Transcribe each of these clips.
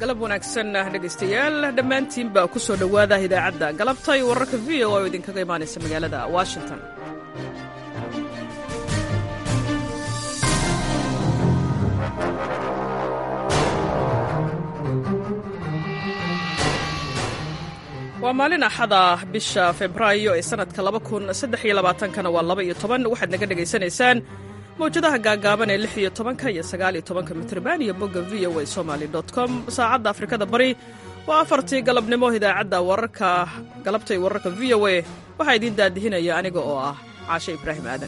galab wanaagsan dhegaystayaal dhammaantiin baa ku soo dhowaada idaacadda galabta iyo wararka v o oo idinkaga imaanaysa magaalada washington. waa maalin axada bisha febraayo ee sannadka 2023 waa 12 waxaad naga dhegaysanaysaan mawjadaha gaagaaban ee 16 iyo 19 mitrban iyo bogga voa somali.com. saacadda afrikada bari waa 4tii galabnimo. idaacadda wararka galabtay wararka v o a waxaa idiin daadihinaya aniga oo ah caashe ibraahim aadan.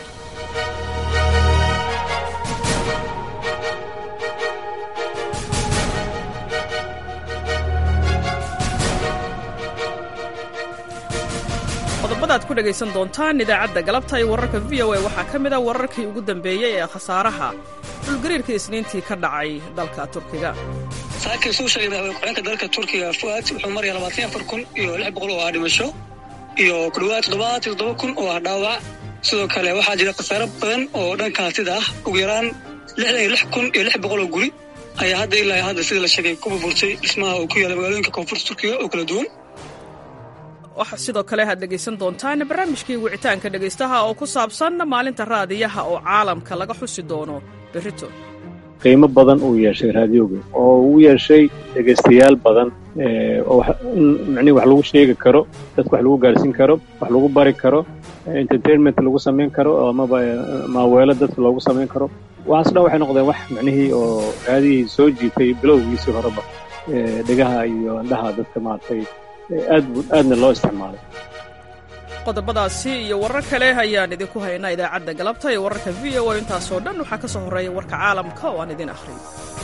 qodobadaad ku dhegaysan doontaan idaacadda galabta iyo wararka v o a waxaa ka mid a wararkii ugu dambeeyey ee khasaaraha dhulgariirka isniintii ka dhacay dalka turkiga. saakii suu sheegay madaxweyne ku-xigeenka dalka turkiga fuaad wuxuu maraya 24,600 oo ah dhimasho iyo ku dhawaad 77,000 oo ah dhaawac. sidoo kale waxaa jira khasaaro badan oo dhanka hantida ah. ugu yaraan 66,600 oo guri ayaa ilaa hadda sida la sheegay ku burburtay dhismaha oo ku yaala magaalooyinka koonfurta turkiga oo kala duwan. waxaa sidoo kale aad dhegaysan doontaan barnaamijkii wicitaanka dhegaystaha oo ku saabsan maalinta raadiyaha oo caalamka laga xusi doono berrito. qiimo badan uu yeeshay raadiyoga oo uu yeeshay dhegaystayaal badan oo macnihi wax lagu sheegi karo, dadka wax lagu gaarsiin karo, wax lagu bari karo, entertainment lagu samayn karo amaba maaweelo dadka loogu samayn karo. waxaas dhan waxay noqdeen wax macnihii oo raadiyihii soo jiitay bilowgiisii horeba dhegaha iyo indhaha dadka maaragtay aadna loo isticmaalay. qodobadaasi iyo warar kale ayaan idinku haynaa idaacadda galabta iyo wararka v o a. intaasoo dhan waxaa ka soo horreeya warka caalamka oo aan idin akhriyo.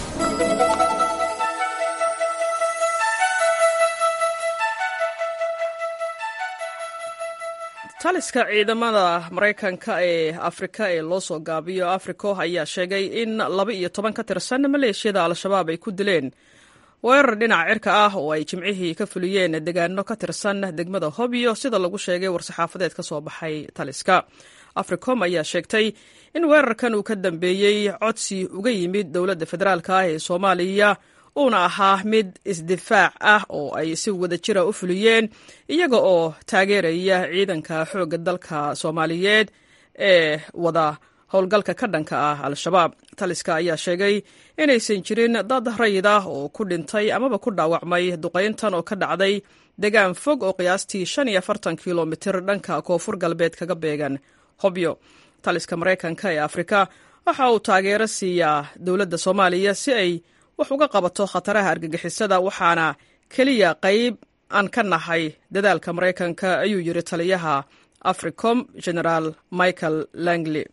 taliska ciidamada maraykanka ee afrika ee loo soo gaabiyo africo ayaa sheegay in 12 ka tirsan maleeshiyada al-shabaab ay ku dileen weerar dhinaca cirka ah oo ay jimcihii ka fuliyeen deegaano ka tirsan degmada hobyo sida lagu sheegay war-saxaafadeed ka soo baxay taliska. africom ayaa sheegtay in weerarkan uu ka dambeeyey codsi uga yimid dowladda federaalk ah ee soomaaliya uuna ahaa mid isdifaac ah oo ay si wada jira u fuliyeen iyaga oo taageeraya ciidanka xoogga dalka soomaaliyeed ee wada howlgalka ka dhanka ah al-shabaab. taliska ayaa sheegay inaysan jirin dad rayid ah oo ku dhintay amaba ku dhaawacmay duqayntan oo ka dhacday degaan fog oo qiyaastii 45 kilomitir dhanka koonfur galbeed kaga beegan hobyo. taliska maraykanka ee afrika waxa uu taageero siiyaa dowladda soomaaliya si ay wax uga qabato khataraha argagixisada, waxaana keliya qayb aan ka nahay dadaalka maraykanka, ayuu yiri taliyaha africom generaal michael langley.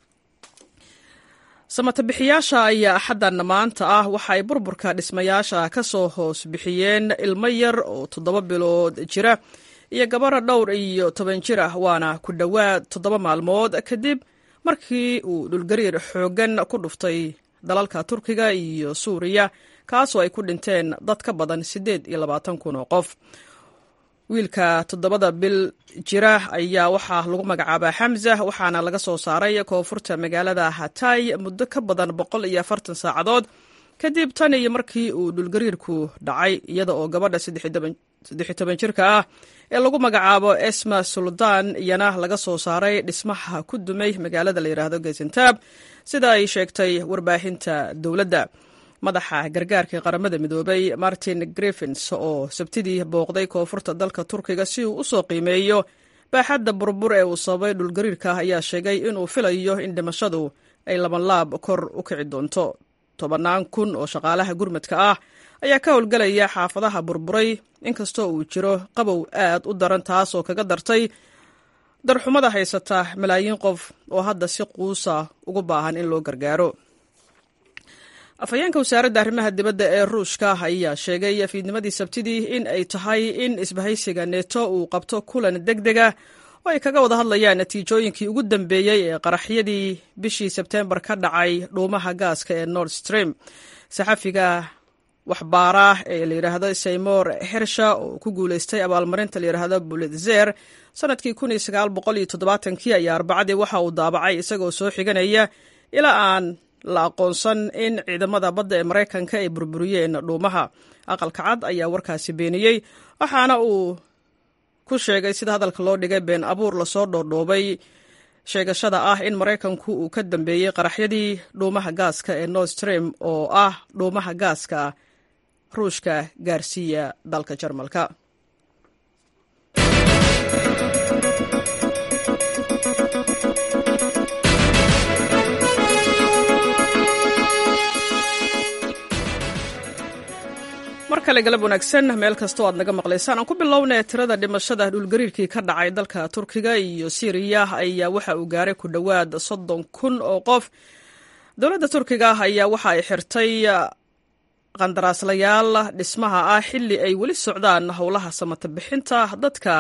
samatabixiyaasha ayaa axaddan maanta ah waxa ay burburka dhismayaasha ka soo hoos bixiyeen ilmo yar oo 7 bilood jira iyo gabar dhowr iyo 10 jir ah, waana ku dhowaad 7 maalmood kadib markii uu dhulgariir xooggan ku dhuftay dalalka turkiga iyo suuriya kaasoo ay ku dhinteen dad ka badan 28,000 oo qof. wiilka 7 bil jira ayaa waxaa lagu magacaabaa xamza, waxaana laga soo saaray koonfurta magaalada hatay muddo ka badan 140 saacadood kadib tan iyo markii uu dhulgariirku dhacay, iyada oo gabadha 13 jirka ah ee lagu magacaabo esma suldaan iyana laga soo saaray dhismaha ku dumay magaalada la yidhaahdo gazianteb sida ay sheegtay warbaahinta dowladda. madaxa gargaarka qaramada midoobay martin griffins oo sabtidii booqday koonfurta dalka turkiga si uu u soo qiimeeyo baaxadda burbur ee uu sababay dhulgariirka ayaa sheegay inuu filayo in dhimashadu ay labanlaab kor u kici doonto. 10,000 oo shaqaalaha gurmadka ah ayaa ka howlgelaya xaafadaha burburay inkastoo uu jiro qabow aad u daran taasoo kaga dartay darxumada haysata malaayiin qof oo hadda si quusa ugu baahan in loo gargaaro. afhayeenka wasaaradda arrimaha dibadda ee ruushka ayaa sheegay fiidnimadii sabtidii in ay tahay in isbahaysiga neto uu qabto kulan degdega oo ay kaga wada hadlayaan natiijooyinkii ugu dambeeyey ee qaraxyadii bishii sebteembar ka dhacay dhuumaha gaaska ee nord stream. saxafiga waxbaara ee la yidhaahdo seymour hersha oo ku guulaystay abaalmarinta la yidhaahdo bulitzer sanadkii 1970 ayaa arbacadii waxa uu daabacay isagoo soo xiganaya ilaa aan la aqoonsan in ciidamada badda ee maraykanka ay burburiyeen dhuumaha. aqalka cad ayaa warkaasi beeniyey, waxaana uu ku sheegay sida hadalka loo dhigay been abuur lasoo dhoodhoobay sheegashada ah in maraykanku uu ka dambeeyey qaraxyadii dhuumaha gaaska ee Nord Stream oo ah dhuumaha gaaska ruushka gaarsiiya dalka Jarmalka. markale galab wanaagsan meel kastoo aad naga maqlaysaan. aan ku bilownay tirada dhimashada dhulgariirkii ka dhacay dalka Turkiga iyo Syria ayaa waxa uu gaaray ku dhowaad 30,000 oo qof. dowladda Turkiga ayaa waxa ay xirtay qandaraaslayaal dhismaha ah xilli ay weli socdaan howlaha samata bixinta dadka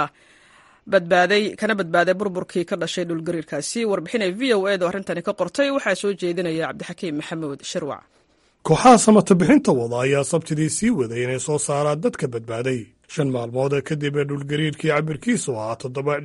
kana badbaaday burburkii ka dhashay dhulgariirkaasi. warbixinay VOA da arrintani ka qortay waxaa soo jeedinaya Cabdixakiim Maxamuud Shirwac. kooxaha samata bixinta wada ayaa sabtidii sii waday inay soo saaraan dadka badbaaday 5 maalmood kadib dhulgariirkii cabirkiisu ahaa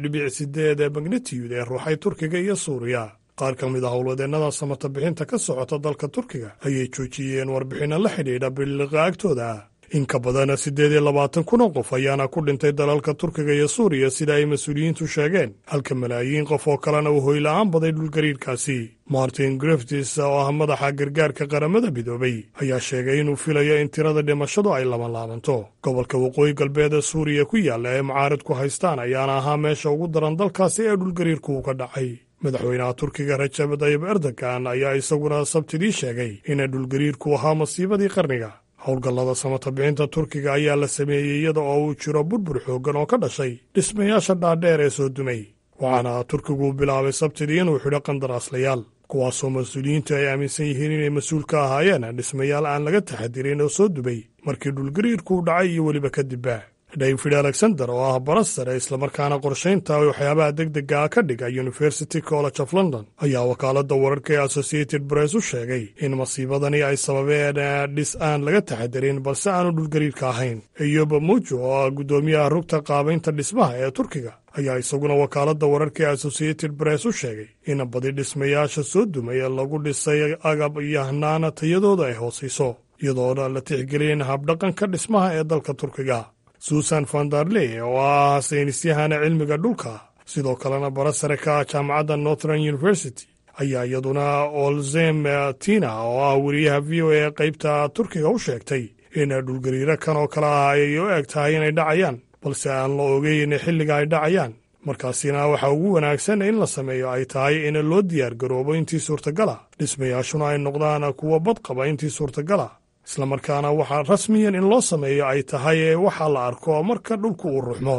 7.8 ee magnitude ee ruuxay Turkiga iyo Suuriya. qaar ka mid ah howlwadeennada samata bixinta ka socota dalka Turkiga ayay joojiyeen warbixinno la xidhiidha biliqa agtooda. in ka badan 28,000 oo qof ayaana ku dhintay dalalka Turkiga iyo Suuriya sida ay mas-uuliyiintu sheegeen, halka malaayiin qof oo kalena uu hoyla'aan baday dhulgariirkaasi. Martin Griffiths oo ah madaxa gargaarka qaramada midoobay ayaa sheegay inuu filayo in tirada dhimashadu ay laabanto. gobolka waqooyi galbeed ee Suuriya ku yaalla ee mucaaradku haystaan ayaana ahaa meesha ugu daran dalkaasi ee dhulgariirku ka dhacay. madaxweynaha Turkiga Recep Tayyip Erdogan ayaa isaguna sabtidii sheegay in dhulgariirku ahaa masiibadii qarniga. howlgallada samata bixinta Turkiga ayaa la sameeyey iyada oo uu jiro burbur xooggan oo ka dhashay dhismayaasha dhaadheer ee soo dumay, waxaana Turkigu bilaabay sabtidii inuu xidho qandaraaslayaal kuwaasoo mas-uuliyiintu ay aaminsan yihiin inay mas-uul ka ahaayeen dhismayaal aan laga taxadirin oo soo dumay markii dhulgariirku dhacay iyo weliba kadibba. David Alexander oo ah barasare islamarkaana qorshaynta waxyaabaha degdega ka dhiga University College of London ayaa wakaaladda wararka ee Associated Press u sheegay in masiibadani ay sababeen dhis aan laga taxadirin balse aanu dhulgariirka ahayn. Eyob Mujo oo ah guddoomiyaha rugta qaabaynta dhismaha ee Turkiga ayaa isaguna wakaaladda wararka ee Associated Press u sheegay in badi dhismayaasha soo dumay lagu dhisay agab iyo hanaana tayadooda ay hoosayso, iyadoona la tixgelin habdhaqanka dhismaha ee dalka Turkiga. Susan van der Lee oo ah saynisyahana cilmiga dhulka sidoo kalena barasare ka jaamacadda Northern University ayaa iyaduna Olzem Tina oo ah wariyaha VOA qaybta Turkiga u sheegtay in dhulgariiro kan oo kale ah ay u eg tahay inay dhacayaan balse aan la ogeyn xilliga ay dhacayaan. markaasina waxa ugu wanaagsan in la sameeyo ay tahay in loo diyaar garoobo intii suurtagala, dhismayaashuna ay noqdaan kuwa badqaba intii suurtagala, islamarkaana waxaa rasmiyan in loo sameeyo ay tahay waxaa la arko marka dhulku uu ruxmo.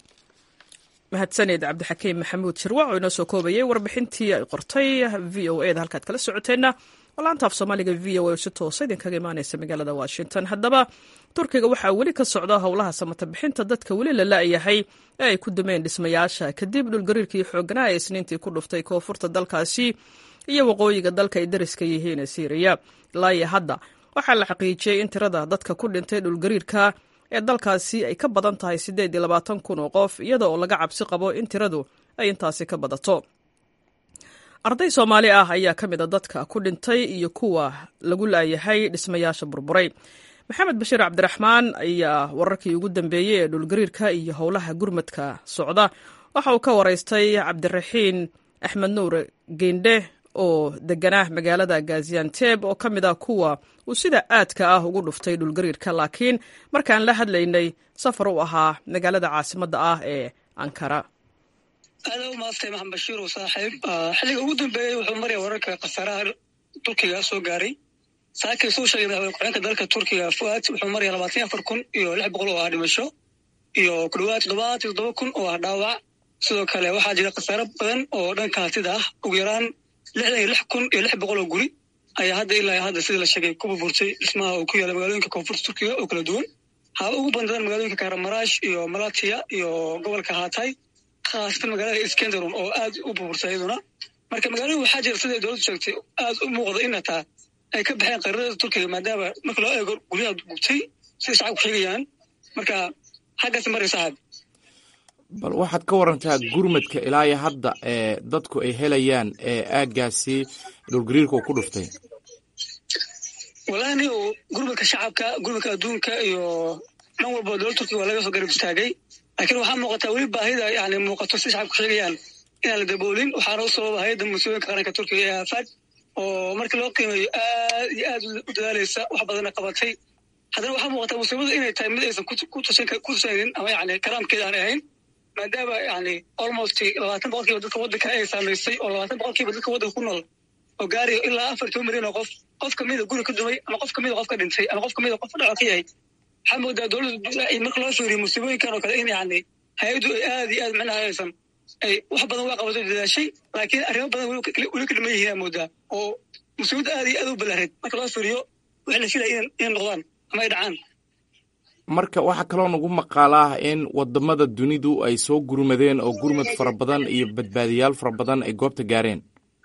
mahadsanid Cabdixakiim Maxamuud Shirwac oo inoo soo koobayay warbixintii ay qortay VOA da halkaad kala socoteenna laanta af Soomaaliga VOA oo si toos idinkaga imaanaysa magaalada Washington. haddaba Turkiga waxaa weli ka socda howlaha samata bixinta dadka weli la la'yahay ee ay ku dumeen dhismayaasha kadib dhulgariirkii xoogganaa ee Isniintii ku dhuftay koonfurta dalkaasi iyo waqooyiga dalka ay dariska yihiin ee Syria. ilaa iyo hadda waxaa la xaqiijiyey in tirada dadka ku dhintay dhulgariirka ee dalkaasi ay ka badan tahay 28,000 oo qof, iyada oo laga cabsi qabo in tiradu ay intaasi ka badato. arday Soomaali ah ayaa ka mid a dadka ku dhintay iyo kuwa lagu laayahay dhismayaasha burburay. Maxamed Bashiir Cabdiraxmaan ayaa wararkii ugu dambeeyey ee dhulgariirka iyo howlaha gurmadka socda waxa uu ka waraystay Cabdiraxiin Axmed Nuur Geende oo deganaa magaalada Gaziantep oo ka mid ah kuwa uu sida aadka ah ugu dhuftay dhulgariirka, laakiin markaan la hadlaynay safar u ahaa magaalada caasimadda ah ee Ankara. aad u maastay Maxamed Bashiir oo saaxiib xilliga ugu dambeeyay wuxuu maraya wararka qasaraha Turkiga soo gaaray. saakay soo sheegay madaxweynaha dalka Turkiga Fuat wuxuu maraya 24,600 oo dhimasho iyo ku dhawaad 7,000 oo dhaawac. sidoo kale waxaa jira qasaro badan oo dhanka hantida ah, ugu yaraan 66,600 oo guri ayaa ilaa hadda sida la sheegay ku burburtay dhismaha oo ku yaala magaalooyinka koonfurta Turkiga oo kala duwan. ugu badan magaalooyinka Kahramanmaraş iyo Malatya iyo gobolka Hatay, khaasatan magaalada Iskenderun oo aad u burburtay iyaduna. marka magaalada waxaa jira sida dowladdu sheegtay aad u muuqda in ay ka baxeen qayrada Turkiga maadaama marka loo eego guryaha gubtay sida shacabku sheegayaan. marka xaggaas maray saaxiib. bal waxaad ka warantaa gurmadka ilaa iyo hadda ee dadku ay helayaan ee aaggaasi dhulgariirka ku dhuftay. walaani oo gurmadka shacabka gurmadka adduunka iyo dhan walba dowladda Turkiga waa laga soo garab istaagay laakiin waxaa muuqata weli baahida yani muuqato si shacabku sheegayaan inaan la daboolin waxaana u sababa hay'adda musiibooyinka qaranka Turkiga ee AFAD oo markii loo qiimeeyo aad iyo aad u dadaalaysa wax badanna qabatay haddana waxaa muuqata musiibada inay tahay mid aysan ku tusaynin ama yani karaamkeeda aan ahayn maadaama yani almost 20% dadka waddanka ay saamaysay oo 20% dadka waddanka ku nool oo gaarayo ilaa 40 milyan oo qof kamida guri ka dumay ama qof kamida qof ka dhintay ama qof kamida qof dhaco ka yahay waxaa moodaa dowladda marka loo fiiriyo musiibooyinkan oo kale in yani hay-addu ay aad iyo aad macnaha aysan ay wax badan waa qabato dadaashay laakiin arrimo badan weli ka dhiman yihiin aa moodaa oo musiibada aad iyo aad u ballaareed marka loo fiiriyo waxay la filaya inay noqdaan ama ay dhacaan marka waxaa kaloo nagu maqaalaa in wadamada dunidu ay soo gurmadeen oo gurmad fara badan iyo badbaadiyaal fara badan ay goobta gaareen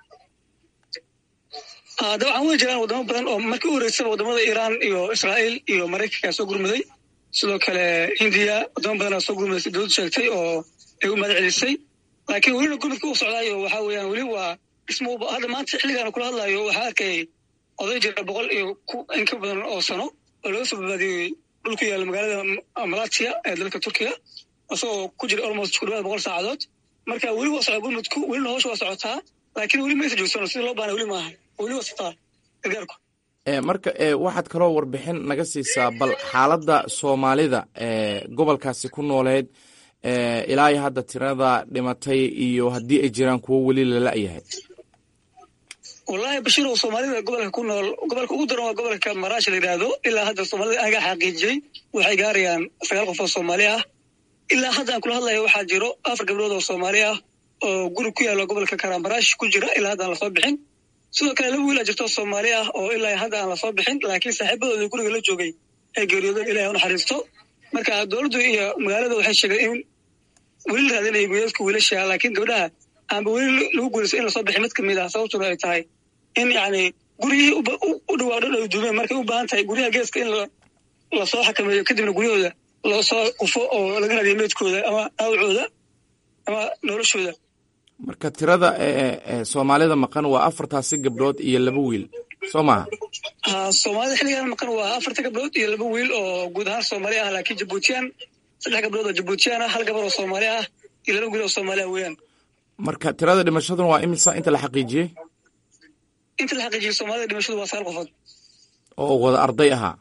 dabcan way jiraan wadamo badan oo markii u horeysaba wadamada Iiraan iyo Israa'iil iyo Mareykanka soo gurmaday sidoo kale Hindiya wadamo badan oo soo gurmaday sidoo sheegtay oo ay u madcelisay laakiin weli gurmadku uu socdaayo waxa weeyaan weli waa ismu hadda maanta xilligan kula hadlayo waxa arkay oday jira 100 iyo in ka badan oo sano oo loo soo badbaadiyay dhulku yaala magaalada Malaysia ee dalka Turkiga asoo ku jira almost 100 saacadood marka weli waa socod gurmadku weli hawsha waa socotaa laakiin weli ma is joogsan sidii loo baahnaa weli maaha weli waa socotaa gargaarku marka waxaad kaloo warbixin naga siisaa bal xaaladda Soomaalida gobolkaasi ku nooleed ilaa iyo hadda tirada dhimatay iyo haddii ay jiraan kuwo weli la la'yahay wallahi Bashir oo Soomaalida gobolka ku nool gobolka ugu daran waa gobolka Maraash la yiraahdo ilaa hadda Soomaalida anaga xaqiijiyay waxay gaarayaan 9 qof oo Soomaali ah ilaa hadda aan kula hadlayo waxaa jiro 4 gabdhood oo Soomaali ah oo guri ku yaala gobolka Karamaraash ku jira ilaa hadda aan la soo bixin sidoo kale laba wiil jirto Soomaali ah oo ilaa hadda aan la soo bixin laakiin saaxiibadooda guriga la joogay ay geeriyoodeen Ilaahay u naxariisto marka dowladdu iyo magaalada waxay sheegeen in weli la raadinayo wiilasku wiilasha laakiin gabdhaha aan weli lagu guulaysan in la soo bixin mid kamid ah sababtuna ay tahay in yani guriyihii u dhawaado ay duubeen markay u baahan tahay guryaha geeska in la soo xakameeyo kadibna guryahooda loo soo qufo oo laga raadiyo meydkooda ama dhaawacooda ama noloshooda marka tirada Soomaalida maqan waa 4 gabdhood iyo 2 wiil soo maaha Soomaalida xilligan maqan waa 4 gabdhood iyo 2 wiil oo guud ahaan Soomaali ah laakiin Djiboutian 3 gabdhood oo Djiboutian ah 1 gabar oo Soomaali ah iyo 2 wiil oo Soomaali ah weeyaan marka tirada dhimashaduna waa imisa inta la xaqiijiyay inta la xaqiijiyay Soomaalida dhimashadu waa 9 qofood oo wada arday ahaa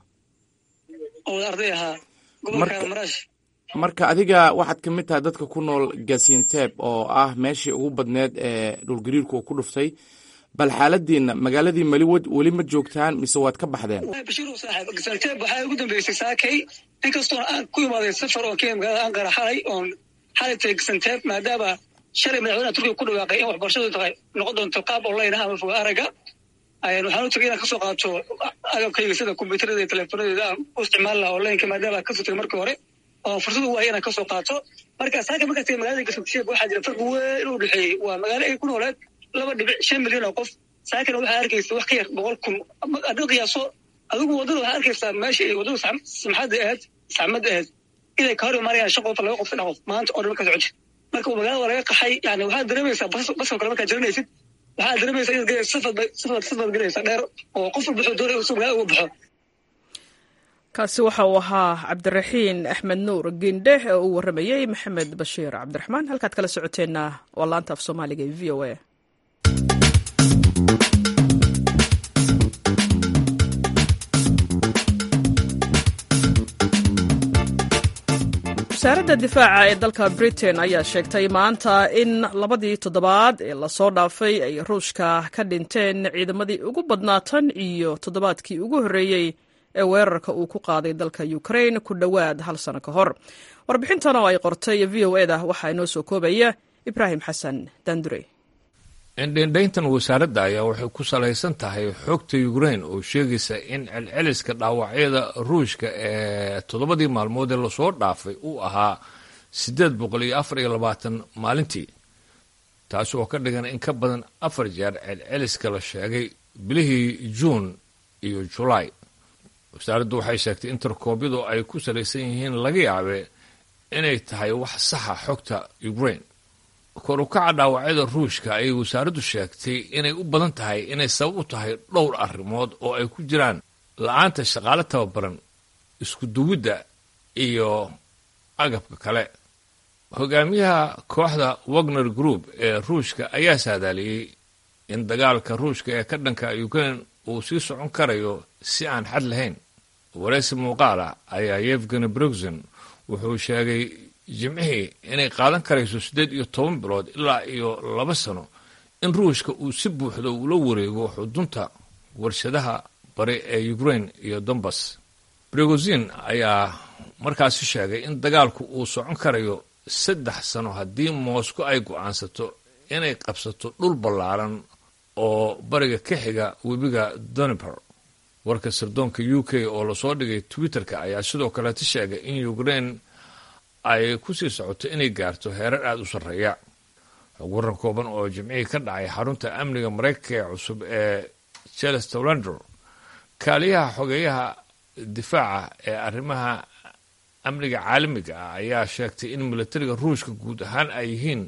gobolka Maraash marka adiga waxaad ka mid tahay dadka ku nool Gaziantep oo ah meeshii ugu badneed ee dhulgariirku uu ku dhuftay bal xaaladiina magaaladii mali weli ma joogtaan mise waad ka baxdeen Bashir saaxiib Gaziantep waxay ugu dambeysay saakay inkastoo aan ku imaaday safar oo keen magaalada Ankara xalay Gaziantep maadaama shalay madaxweynaha Turkiga ku dhawaaqay in waxbarashadu tahay noqon doonto qaab online ah ama fog araga waxaan u tagay inaan kasoo qaato agabkayga sida kombiyuutarada iyo telefoonada u isticmaala online maadaama ka sutay markii hore oo fursad u waayay inaan kasoo qaato marka saaka marka tagay magaalada Gaziantep waxaa jira farq weyn u dhexeeyay waa magaalo ay ku nooleed 2.5 milyan oo qof saakana waxaa arkaysa wax ka yar 100,000 adoo qiyaaso adigu wadada waxaa arkaysaa meesha ay wadada samxada ahayd inay ka hor imaanayaan shaqo laga qof dhaqo maanta oo dhan ka socod marka magaalada laga qaxay yani waxaad dareemaysaa bas kale markaa jiranaysid waxaad dareemaysaa inaad galayso safar galaysa dheer oo qof walba wuxuu doonaya inuu magaalada uga baxo kaasi waxa uu ahaa Cabdiraxiin Axmed Nuur Gindhe oo uu waramayay Maxamed Bashiir Cabdiraxmaan halkaad kala socoteenna waa laanta af Soomaaliga ee VOA wasaaradda difaaca ee dalka Britain ayaa sheegtay maanta in 2 toddobaad ee lasoo dhaafay ay Ruushka ka dhinteen ciidamadii ugu badnaatan iyo toddobaadkii ugu horreeyey ee weerarka uu ku qaaday dalka Ukraine ku dhowaad 1 sano ka hor warbixintan oo ay qortay VOA-da waxaa inoo soo koobaya Ibraahim Xasan Dandure indhayntan wasaaradda ayaa waxay ku salaysan tahay xogta Ukraine oo sheegaysa in celceliska dhaawacyada Ruushka ee 7 maalmood ee lasoo dhaafay uu ahaa 824 maalintii taas oo ka dhigan in ka badan 4 jeer celceliska la sheegay bilihii Juun iyo July wasaaraddu waxay sheegtay in tarkoobyadu ay ku salaysan yihiin laga yaabe inay tahay wax saxa xogta Ukraine kor u kaca dhaawacyada Ruushka ayay wasaaraddu sheegtay inay u badan tahay inay sabab u tahay dhowr arrimood oo ay ku jiraan la-aanta shaqaale tababaran isku duwidda iyo agabka kale. hogaamiyaha kooxda wagner group ee ruushka ayaa saadaaliyey in dagaalka ruushka ee ka dhanka ukraine uu sii socon karayo si aan xad lahayn. waraysi muuqaala ayaa yevgeni brugzin wuxuu sheegay jimcihii inay qaadan karayso 18 bilood ilaa iyo 2 sano in ruushka uu si buuxda ula wareego xudunta warshadaha bari ee Ukraine iyo Donbas. Brugzin ayaa markaasi sheegay in dagaalku uu socon karayo 3 sano haddii Moscow ay go'aansato inay qabsato dhul ballaaran oo bariga ka xiga webiga Dnieper. warka sirdoonka UK oo la soo dhigay Twitterka ayaa sidoo kale sheegay in Ukraine ay ku sii socoto inay gaarto heerar aad u sarreeya. waran kooban oo jimcihii ka dhacay xarunta amniga Mareykanka ee cusub ee Chelmsford, kaaliyaha xogeyaha difaaca ee arrimaha amniga caalamiga ah ayaa sheegtay in militariga ruushka guud ahaan ay yihiin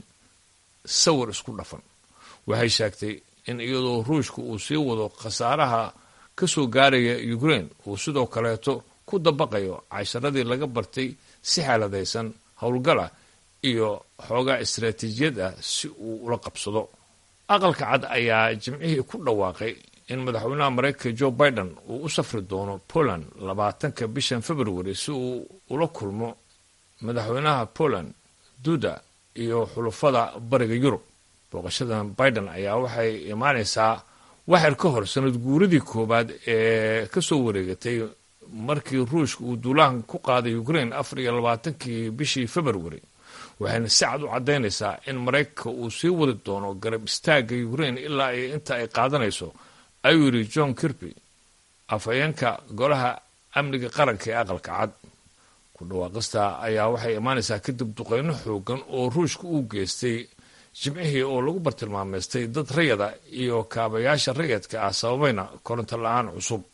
sawir isku dhafan. waxay sheegtay in iyadoo ruushka uu sii wado khasaaraha ka soo gaaraya Ukraine uu sidoo kaleeto ku dabaqayo casharadii laga bartay si xaaladaysan howlgala iyo xoogaa istaraatiijiyad ah si uu ula qabsado. aqalka cad ayaa jimcihii ku dhawaaqay in madaxweynaha Mareykanka Joe Biden uu u safri doono Poland 20 bishan February si uu ula kulmo madaxweynaha Poland Duda iyo xulafada bariga Yurub. booqashadan Biden ayaa waxay imaanaysaa waxyar ka hor sanad guuridii koobaad ee ka soo wareegatay markii ruushka uu duulaan ku qaaday Ukraine 24 bishii February. waxayna si cad u caddaynaysaa in Mareykanka uu sii wadi doono garab istaagga Ukraine ilaa inta ay qaadanayso, ayuu yidhi John Kirby, afhayeenka golaha amniga qaranka ee aqalka cad. ku dhawaaqista ayaa waxay imaanaysaa kadib duqeyno xoogan oo ruushka uu geystay jimcihii oo lagu bartilmaameystay dad rayada iyo kaabayaasha rayadka ah sababayna koronto la-aan cusub.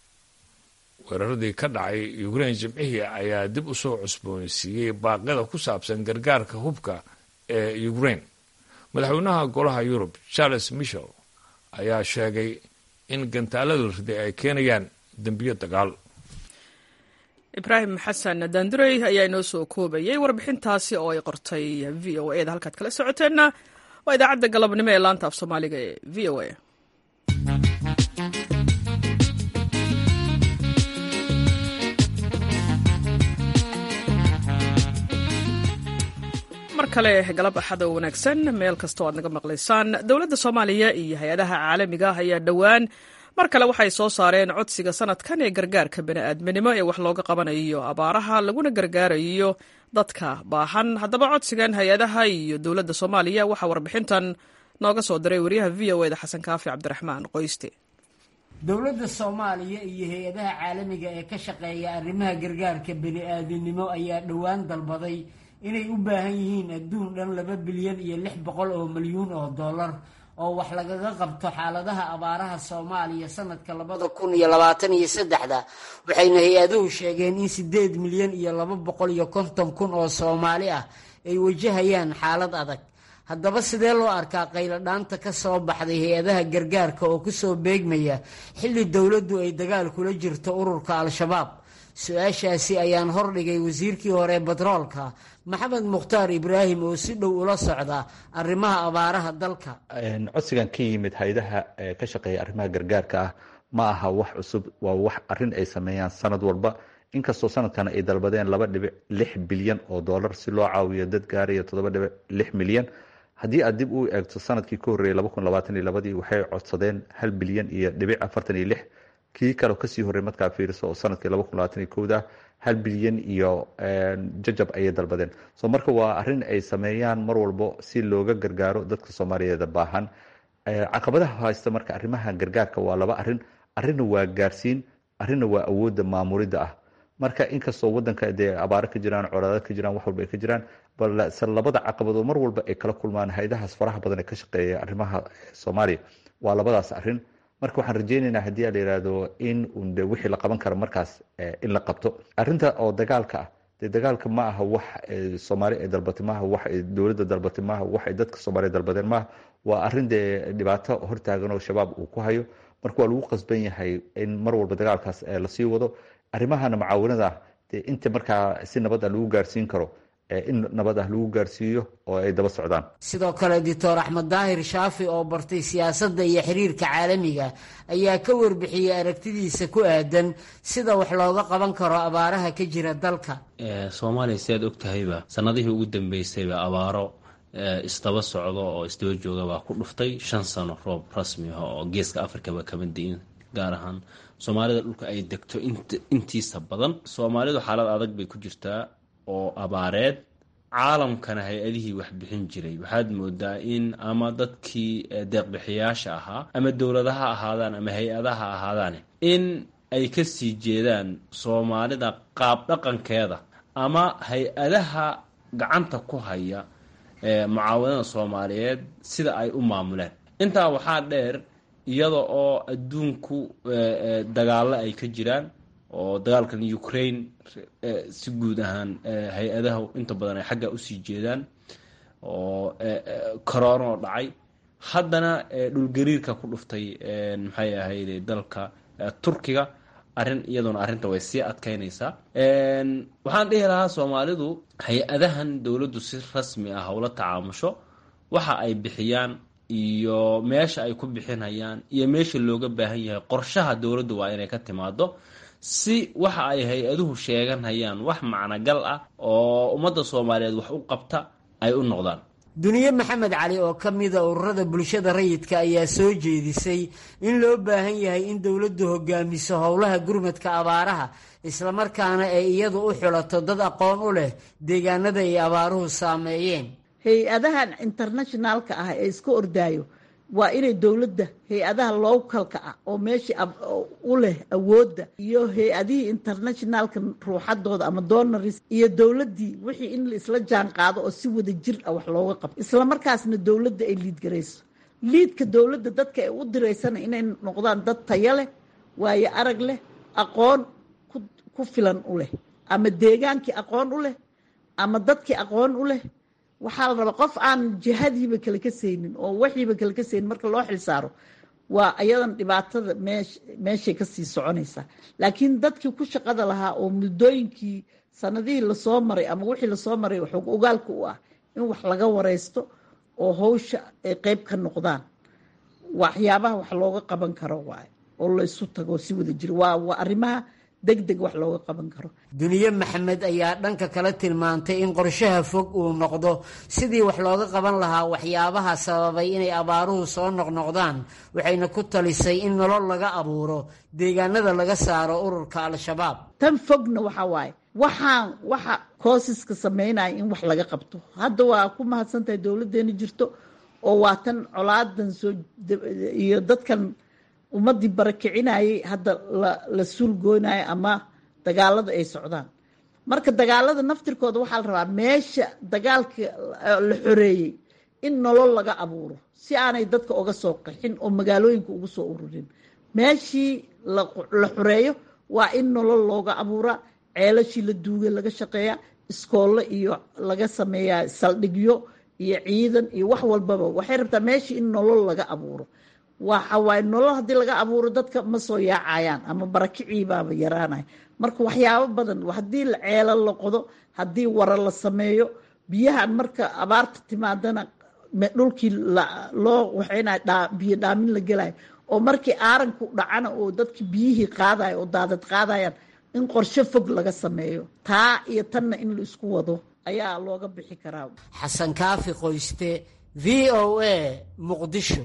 weeraradii ka dhacay Ukraine jimcihii ayaa dib u soo cusboonaysiiyey baaqyada ku saabsan gargaarka hubka ee Ukraine. madaxweynaha golaha Yurub Charles Michel ayaa sheegay in gantaalada riday ay keenayaan dambiyo dagaal. ibraahim xasan daandurey ayaa inoo soo koobayay warbixintaasi oo ay qortay VOA da halkaad kala socoteenna waa idaacadda galabnimo ee laanta af Soomaaliga ee VOA. mar kale galab axad oo wanaagsan meel kasta oo aad naga maqlaysaan. dowladda Soomaaliya iyo hay-adaha caalamiga ah ayaa dhowaan mar kale waxay soo saareen codsiga sanadkan ee gargaarka bini'aadminimo ee wax looga qabanayo abaaraha laguna gargaarayo dadka baahan. haddaba codsigan hay-adaha iyo dowladda Soomaaliya waxaa warbixintan nooga soo diray wariyaha VOA da Xasan Kaafi Cabdiraxmaan Qoyste. dowladda Soomaaliya iyo hay-adaha caalamiga ee ka shaqeeya arrimaha gargaarka bini'aadminimo ayaa dhowaan dalbaday inay u baahan yihiin adduun dhan 2 bilyan iyo 600 milyuun oo dollar oo wax lagaga qabto xaaladaha abaaraha Soomaaliya sanadka 2023. waxayna hay-aduhu sheegeen in 8 milyan iyo 250 kun oo Soomaali ah ay wajahayaan xaalad adag. haddaba sidee loo arkaa qaylo dhaanta ka soo baxday hay-adaha gargaarka oo ku soo beegmaya xilli dowladdu ay dagaal kula jirto ururka Al-Shabaab? su-aashaasi ayaan hordhigay wasiirkii hore batroolka Maxamed Mukhtaar Ibraahim oo si dhow ula socda arrimaha abaaraha dalka. codsigan ka yimid hay'adaha ka shaqeeya arrimaha gargaarka ah ma aha wax cusub, waa wax arrin ay sameeyaan sanad walba, inkastoo sanadkan ay dalbadeen 2.6 bilyan oo dollar si loo caawiyo dad gaaraya 7.6 milyan. haddii aad dib u eegto sanadkii ka horreeyay 2022 waxay codsadeen 1 bilyan iyo 46. kii kale kasii horey markaa fiiriso oo sanadkii 2021 1 bilyan iyo jajab ayay dalbadeen. soo marka waa arrin ay sameeyaan mar walbo si looga gargaaro dadka Soomaaliyeed baahan. caqabadaha haysta marka arrimaha gargaarka waa laba arrin. arrinna waa gaarsiin, arrinna waa awoodda maamulidda ah. marka inkastoo wadanka dee abaaro ka jiraan, colaado ka jiraan, wax walba ay ka jiraan, balse labada caqabadoo mar walba ay kala kulmaan hay'adahaas faraha badan ee ka shaqeeya arrimaha Soomaaliya waa labadaas arrin. marka waxaan rajeynaynaa haddii la yiraahdo in wixii la qaban karo markaas in la qabto. arrinta oo dagaalka ah, dee dagaalka ma aha wax Soomaali ay dalbatay, maaha wax ay dowladda dalbatay, maaha wax ay dadka Soomaaliya dalbadeen, maaha waa arrin dee dhibaato hortaagan oo shabaab uu ku hayo. marka waa lagu qasban yahay in mar walba dagaalkaas lasii wado. arrimahana mucaawanada inta markaa si nabad ah lagu gaarsiin karo in nabad ah lagu gaarsiiyo oo ay daba socdaan. sidoo kale doctor axmed daahir shaafi oo bartay siyaasadda iyo xiriirka caalamiga ayaa ka warbixiyey aragtidiisa ku aadan sida wax looga qaban karo abaaraha ka jira dalka. soomaaliya sidaad ogtahayba sanadihii ugu dambeysayba abaaro isdaba socdo oo isdaba jooga baa ku dhuftay 5 sano roob rasmi ah oo geeska afrikaba kama diin, gaar ahaan soomaalida dhulka ay degto intiisa badan. soomaalidu xaalad adag bay ku jirtaa oo abaareed. caalamkana hay-adihii wax bixin jiray waxaad moodaa in ama dadkii deeqbixiyaasha ahaa ama dowladaha ahaadaan ama hay-adaha ahaadaan in ay ka sii jeedaan soomaalida qaab dhaqankeeda ama hay-adaha gacanta ku haya mucaawanada soomaaliyeed sida ay u maamuleen. intaa waxaa dheer iyada oo adduunku dagaalo ay ka jiraan oo dagaalkan Ukraine si guud ahaan hay-adaha inta badan ay xagga usii jeedaan oo corona oo dhacay, haddana dhulgariirka ku dhuftay maxay ahayd dalka Turkiga iyaduna arrinta way sii adkaynaysaa. waxaan dhihi lahaa Soomaalidu hay-adahan dowladdu si rasmi ah ula tacaamusho waxa ay bixiyaan iyo meesha ay ku bixinayaan iyo meesha looga baahan yahay qorshaha dowladdu waa inay ka timaado si waxa ay hay-aduhu sheeganayaan wax macnagal ah oo ummadda Soomaaliyeed wax u qabta ay u noqdaan. duniye maxamed cali oo ka mida ururada bulshada rayidka ayaa soo jeedisay in loo baahan yahay in dowladdu hogaamiso howlaha gurmadka abaaraha islamarkaana ay iyadu u xulato dad aqoon u leh deegaanada ay abaaruhu saameeyeen. hay-adahan internationalka ah ee iska ordaayo waa inay dowladda hay-adaha localka ah oo meeshii u leh awoodda iyo hay-adihii internationalka ruuxadooda ama donaris iyo dowladdii wixii in la isla jaan qaado oo si wada jir ah wax looga qabto islamarkaasna dowladda ay liidgarayso. liidka dowladda dadka ay u diraysana inay noqdaan dad tayo leh, waayo arag leh, aqoon ku filan u leh, ama deegaankii aqoon u leh ama dadkii aqoon u leh. waxaa la rabaa qof aan jihadiiba kale ka saynin oo waxiiba kale ka saynin marka loo xilsaaro waa ayadan dhibaatada meeshay kasii soconaysaa. laakiin dadkii ku shaqada lahaa oo muddooyinkii sanadihii lasoo maray ama wixii lasoo maray xog ogaalka u ah in wax laga wareysto oo hawsha ay qeyb ka noqdaan waxyaabaha wax looga qaban karo waaye oo la isu tago si wada jiro waa arrimaha degdeg wax looga qaban karo. duniye maxamed ayaa dhanka kale tilmaantay in qorshaha fog uu noqdo sidii wax looga qaban lahaa waxyaabaha sababay inay abaaruhu soo noqnoqdaan, waxayna ku talisay in nolol laga abuuro deegaanada laga saaro ururka al-shabaab. tan fogna waxaa waaye waxa koosiska sameynaya in wax laga qabto. hadda waa ku mahadsantahay dowladeena jirto oo waa tan colaadan iyo dadkan ummadii barakicinayay hadda la suulgoonayo ama dagaalada ay socdaan. marka dagaalada naftirkooda waxaa la rabaa meesha dagaalka la xoreeyey in nolol laga abuuro si aanay dadka uga soo qaxin oo magaalooyinka ugu soo ururin. meeshii la xoreeyo waa in nolol looga abuuraa, ceelashii la duugay laga shaqeeyaa, iskoollo iyo laga sameeyaa saldhigyo iyo ciidan iyo wax walbaba. waxay rabtaa meeshii in nolol laga abuuro. waxa waaye nolol haddii laga abuuro dadka ma soo yaacayaan ama barakiciibaaba yaraanaya. marka waxyaabo badan haddii ceelo la qodo, haddii wara la sameeyo, biyahan marka abaarta timaadana dhulkii loo waxaynaya biyo dhaamin la gelayo oo markii aaranku dhacana oo dadki biyihii qaadayo oo daadad qaadayaan in qorshe fog laga sameeyo. taa iyo tanna in la isku wado ayaa looga bixi karaa. xasan kaafi qoyste, v o a, muqdisho.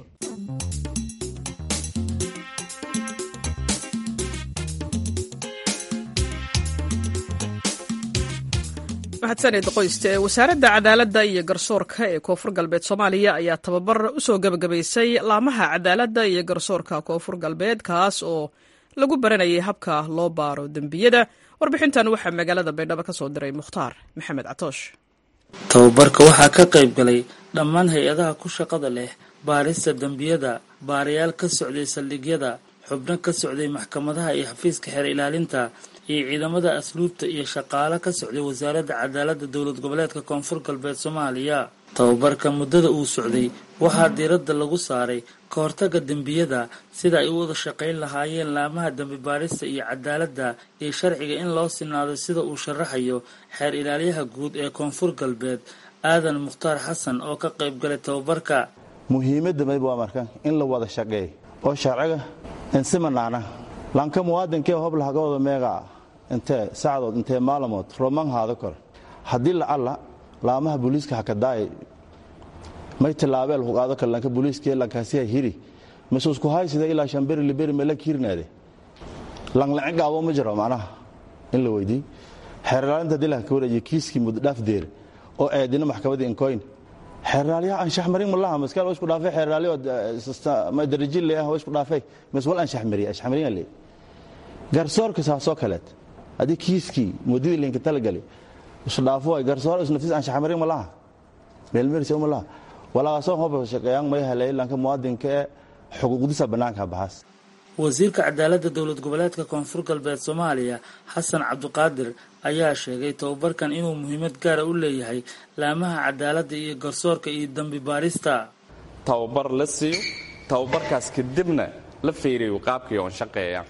mahadsaned qoyste. wasaaradda cadaaladda iyo garsoorka ee koonfur galbeed Soomaaliya ayaa tababar usoo gabagabaysay laamaha cadaaladda iyo garsoorka koonfur galbeed kaas oo lagu baranayay habka loo baaro dembiyada. warbixintan waxaa magaalada Baydhabo ka soo diray Mukhtaar Maxamed Catoosh. tababarka waxaa ka qayb galay dhammaan hay-adaha ku shaqada leh baarista dembiyada, baarayaal ka socday saldhigyada, xubno ka socday maxkamadaha iyo xafiiska xeer ilaalinta iyo ciidamada asluubta iyo shaqaale ka socday wasaaradda cadaaladda dowlad goboleedka koonfur galbeed Soomaaliya. tababarka muddada uu socday waxaa diiradda lagu saaray ka hortagga dembiyada sida ay u wada shaqayn lahaayeen laamaha dembi baarista iyo cadaaladda iyo sharciga in loo sinaado sida uu sharaxayo xeer ilaaliyaha guud ee koonfur galbeed aadan mukhtaar xasan oo ka qayb galay tababarka. muhiimadda mayba waa marka in la wada shaqeey oo sharciga insimanaana lanka muwaadinkee hobla haga wada meegaa intee sacdood intee maalamood roman haada kor haddii lacalla laamaha booliiska hakadaay may tilaabeel huqaado kale lanka booliiskee lankaasiha hiri masuusku haysida ilaa shamberi liberi mela kiirnaade langlaci gaabo ma jiro macnaha in la weydii xeerlaalinta haddii laha ka wareejiyo kiiskii muddodhaafdeer oo eedina maxkamadda inkoyn xeerlaalyaha anshax marin malaha maskaal waa isku dhaafay xeerlaalyo darajil leh waa isku dhaafay mas wal anshax mariya anshax marin le garsoorka saasoo kaleed haddii kiiskii muddadii linka talagali isu dhaafo ay garsoor is naftiis anshax marin malaha meelmeersi malaha walaasoo hoba shaqeeyaan may helay lanka muwaadinka ee xuquuqdiisa banaanka baxas. wasiirka cadaaladda dowlad goboleedka koonfur galbeed Soomaaliya Xasan Cabduqaadir ayaa sheegay tababarkan inuu muhiimad gaar ah u leeyahay laamaha cadaaladda iyo garsoorka iyo dambi baarista. tababar la siiyo tababarkaas kadibna la fiiriyo qaabkii oo shaqeeya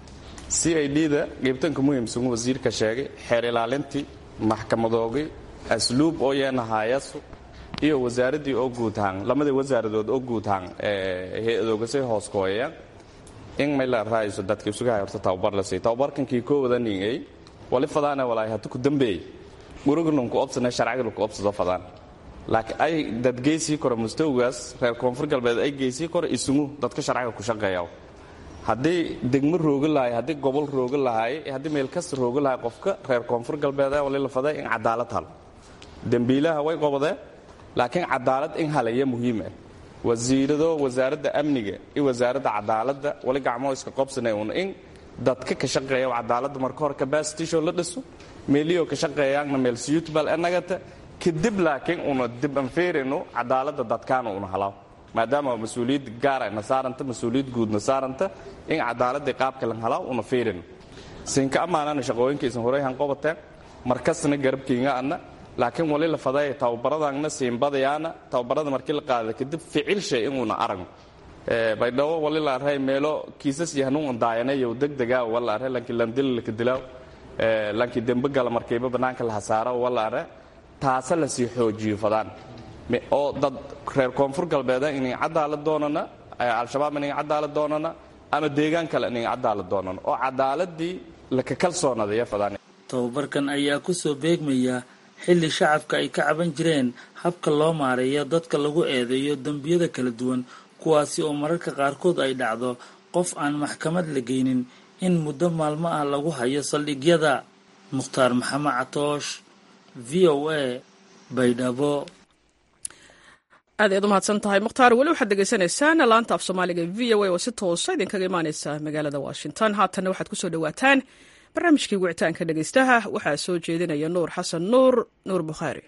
CID-da qaybtanka muhiimsan wasiirka sheegay xeer ilaalintii maxkamadoogii asluub oo yeenahaayasu iyo wasaaradii oo guud ahaan lamada wasaaradood oo guud ahaan hay'adoogasay hoos kooyaan in may la raayso dadka isugu haysto tababar la siiyo tababarkankii koowada ningay wali fadaana walaa hatu ku dambeey gurugnan ku opsana sharciga ku opsado fadaan laakiin ay dad geysii koro mustawgaas reer koonfur galbeed ay geysii koro isugu dadka sharciga ku shaqeeya haddii degmo rooga lahay haddii gobol rooga lahay haddii meel kasta rooga lahay qofka reer koonfur galbeed wali la faday in cadaalad hal dambiilaha way qobadeen laakiin cadaalad in halaya muhiim ah wasiirado wasaaradda amniga iyo wasaaradda cadaaladda wali gacmo iska qabsanay in dadka ka shaqeeya cadaaladda marka hore capacity show la dhiso meeliyo ka shaqeeyaana meel suitable anagata kadib laakiin una dib aan feerino cadaaladda dadkaana una halaa maadaama mas'uuliyad gaar ah nasaaranta mas'uuliyad guud nasaaranta in cadaaladda qaabka lan halaa una feerino sinka amaanana shaqooyinkiisa horeeyaan qabateen markasna garabkiinga ana laakiin wali la faday tababaradana siinbadayaana tababarada markii la qaado kadib ficil shay inuu aragno baydhawo wali la arhay meelo kiisas yahanuun daayanayo degdega wala arhay laakiin landil la kadilaaw laakiin dambe gal markayba banaanka la hasaaro wala arhay taas la sii xoojiyo fadaan oo dad reer koonfur galbeed inay cadaalad doonana al-shabaab inay cadaalad doonana ama deegaan kale inay cadaalad doonana oo cadaaladii la ka kalsoonadaya fadaan. tababarkan ayaa ku soo beegmaya xilli shacabka ay ka caban jireen habka loo maareeyo dadka lagu eedeeyo dembiyada kala duwan kuwaasi oo mararka qaarkood ay dhacdo qof aan maxkamad la geynin in muddo maalmo ah lagu hayo saldhigyada. Mukhtaar Maxamed Catoosh VOA Baydhabo. aad ayaad u mahadsan tahay mukhtaar. weli waxaad degeysanaysaan laanta af soomaaliga VOA oo si toosa idinkaga imaaneysa magaalada Washington. haatanna waxaad kusoo dhawaataan barnaamijkii wicitaanka dhegaystaha waxaa soo jeedinaya nuur xasan nuur bukhaari.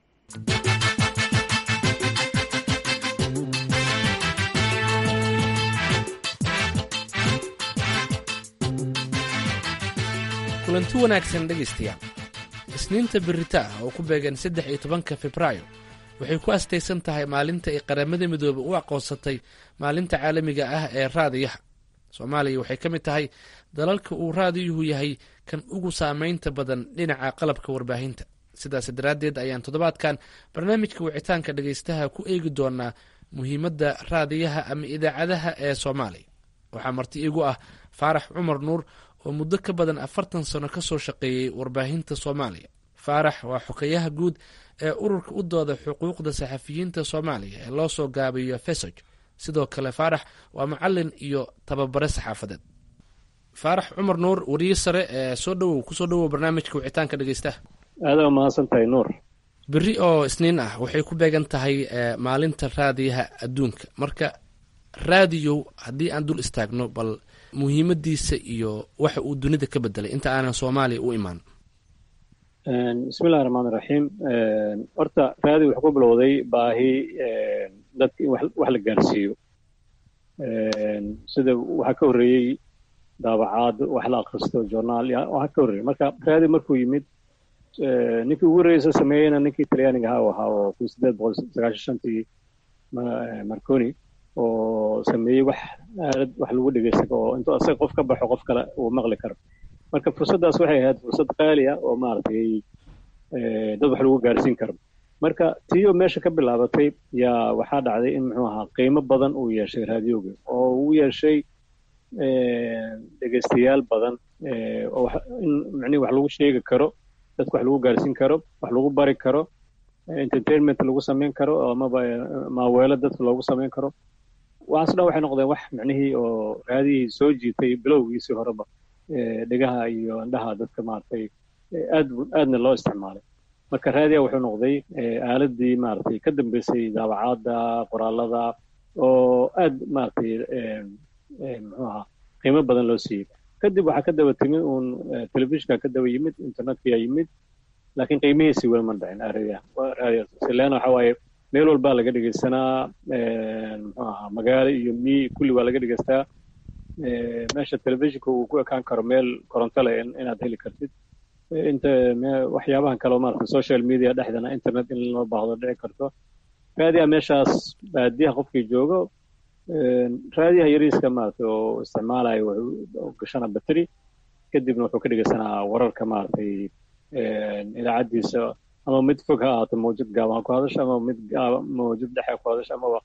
kulanti wanaagsan dhegaystayaal. isniinta berita ah oo ku beegan 13 Febraayo waxay ku astaysan tahay maalinta ay qaramada midoobay u aqoonsatay maalinta caalamiga ah ee raadiyaha. Soomaaliya waxay ka mid tahay dalalka uu raadiyuhu yahay kan ugu saamaynta badan dhinaca qalabka warbaahinta. sidaas daraaddeed ayaan toddobaadkan barnaamijka wicitaanka dhegaystaha ku eegi doonaa muhiimadda raadiyaha ama idaacadaha ee Soomaaliya. waxaa marti igu ah Faarax Cumar Nuur oo muddo ka badan 40 sano ka soo shaqeeyay warbaahinta Soomaaliya. Faarax waa xogayaha guud ee ururka u dooda xuquuqda saxafiyiinta Soomaaliya ee loo soo gaabiyo FESOJ. sidoo kale Faarax waa macallin iyo tababare saxaafadeed. Faarax Cumar Nuur wariye sare ee kusoo dhawow barnaamijka wicitaanka dhegaystaha. aad u mahadsantahay Nuur. berri oo isniin ah waxay ku beegan tahay maalinta raadiyaha adduunka. marka raadiyo haddii aan dul istaagno bal muhiimadiisa iyo waxa uu dunida ka bedelay inta aanan Soomaaliya u imaan. bismillahi raxmaani raxiim. horta raadiyo wuxuu ku bilowday baahi dadka in wax la gaarsiiyo. sida waxaa ka horreeyey daabacaad wax la akhristo journaal waxaa ka horreeyey. marka raadiyo markuu yimid ninkii ugu horreeyay sameeyeyna ninkii talyaaniga ahaa oo 1895tii Marconi oo sameeyey wax lagu dhegeysto oo intuu asaga qof ka baxo qof kale uu maqli karo. marka fursaddaas waxay ahayd fursad qaali ah oo maaragtay dad wax lagu gaarsiin karo. marka tiyo meesha ka bilaabatay yaa waxaa dhacday in muxuu ahaa qiimo badan uu yeeshay raadiyooga oo uu yeeshay dhegeystayaal badan oo in macnihi wax lagu sheegi karo, dadka wax lagu gaarsiin karo, wax lagu bari karo, entertainment lagu samayn karo amaba maaweelo dadka loogu samayn karo. waxaas dhan waxay noqdeen wax macnihii oo raadiyihii soo jiitay bilowgiisii horeba dhegaha iyo indhaha dadka maaragtay aadna loo isticmaalay. marka raadiya wuxuu noqday aaladii maaragtay ka dambeysay daabacaadda qoraalada oo aad maaragtay muxuu ahaa qiimo badan loo siiyey. kadib waxaa ka daba timid uun telefishinka ka daba yimid, internetkiyaa yimid, laakiin qiimihiisii weli ma dhicin raadiya. sileena waxa waaye meel walbaa laga dhegeysanaa, muxuu ahaa magaalo iyo miyi kulli waa laga dhegeystaa. meesha telefishinka uu ku ekaan karo meel koronto leh inaad heli kartid. inta waxyaabahan kaleo maaragtay social media dhexdana internet in loo baahdo dhici karto. raadiyaha meeshaas baadiyaha qofkii joogo, raadiyaha yariiska maaragtay oo isticmaalayo wuxuu gashana battery, kadibna wuxuu ka dhegeysanaa wararka maaragtay idaacaddiisa, ama mid fog ha ahaato mawjad gaaban ku hadasha, ama mid mawjad dhexe ku hadasha, amaba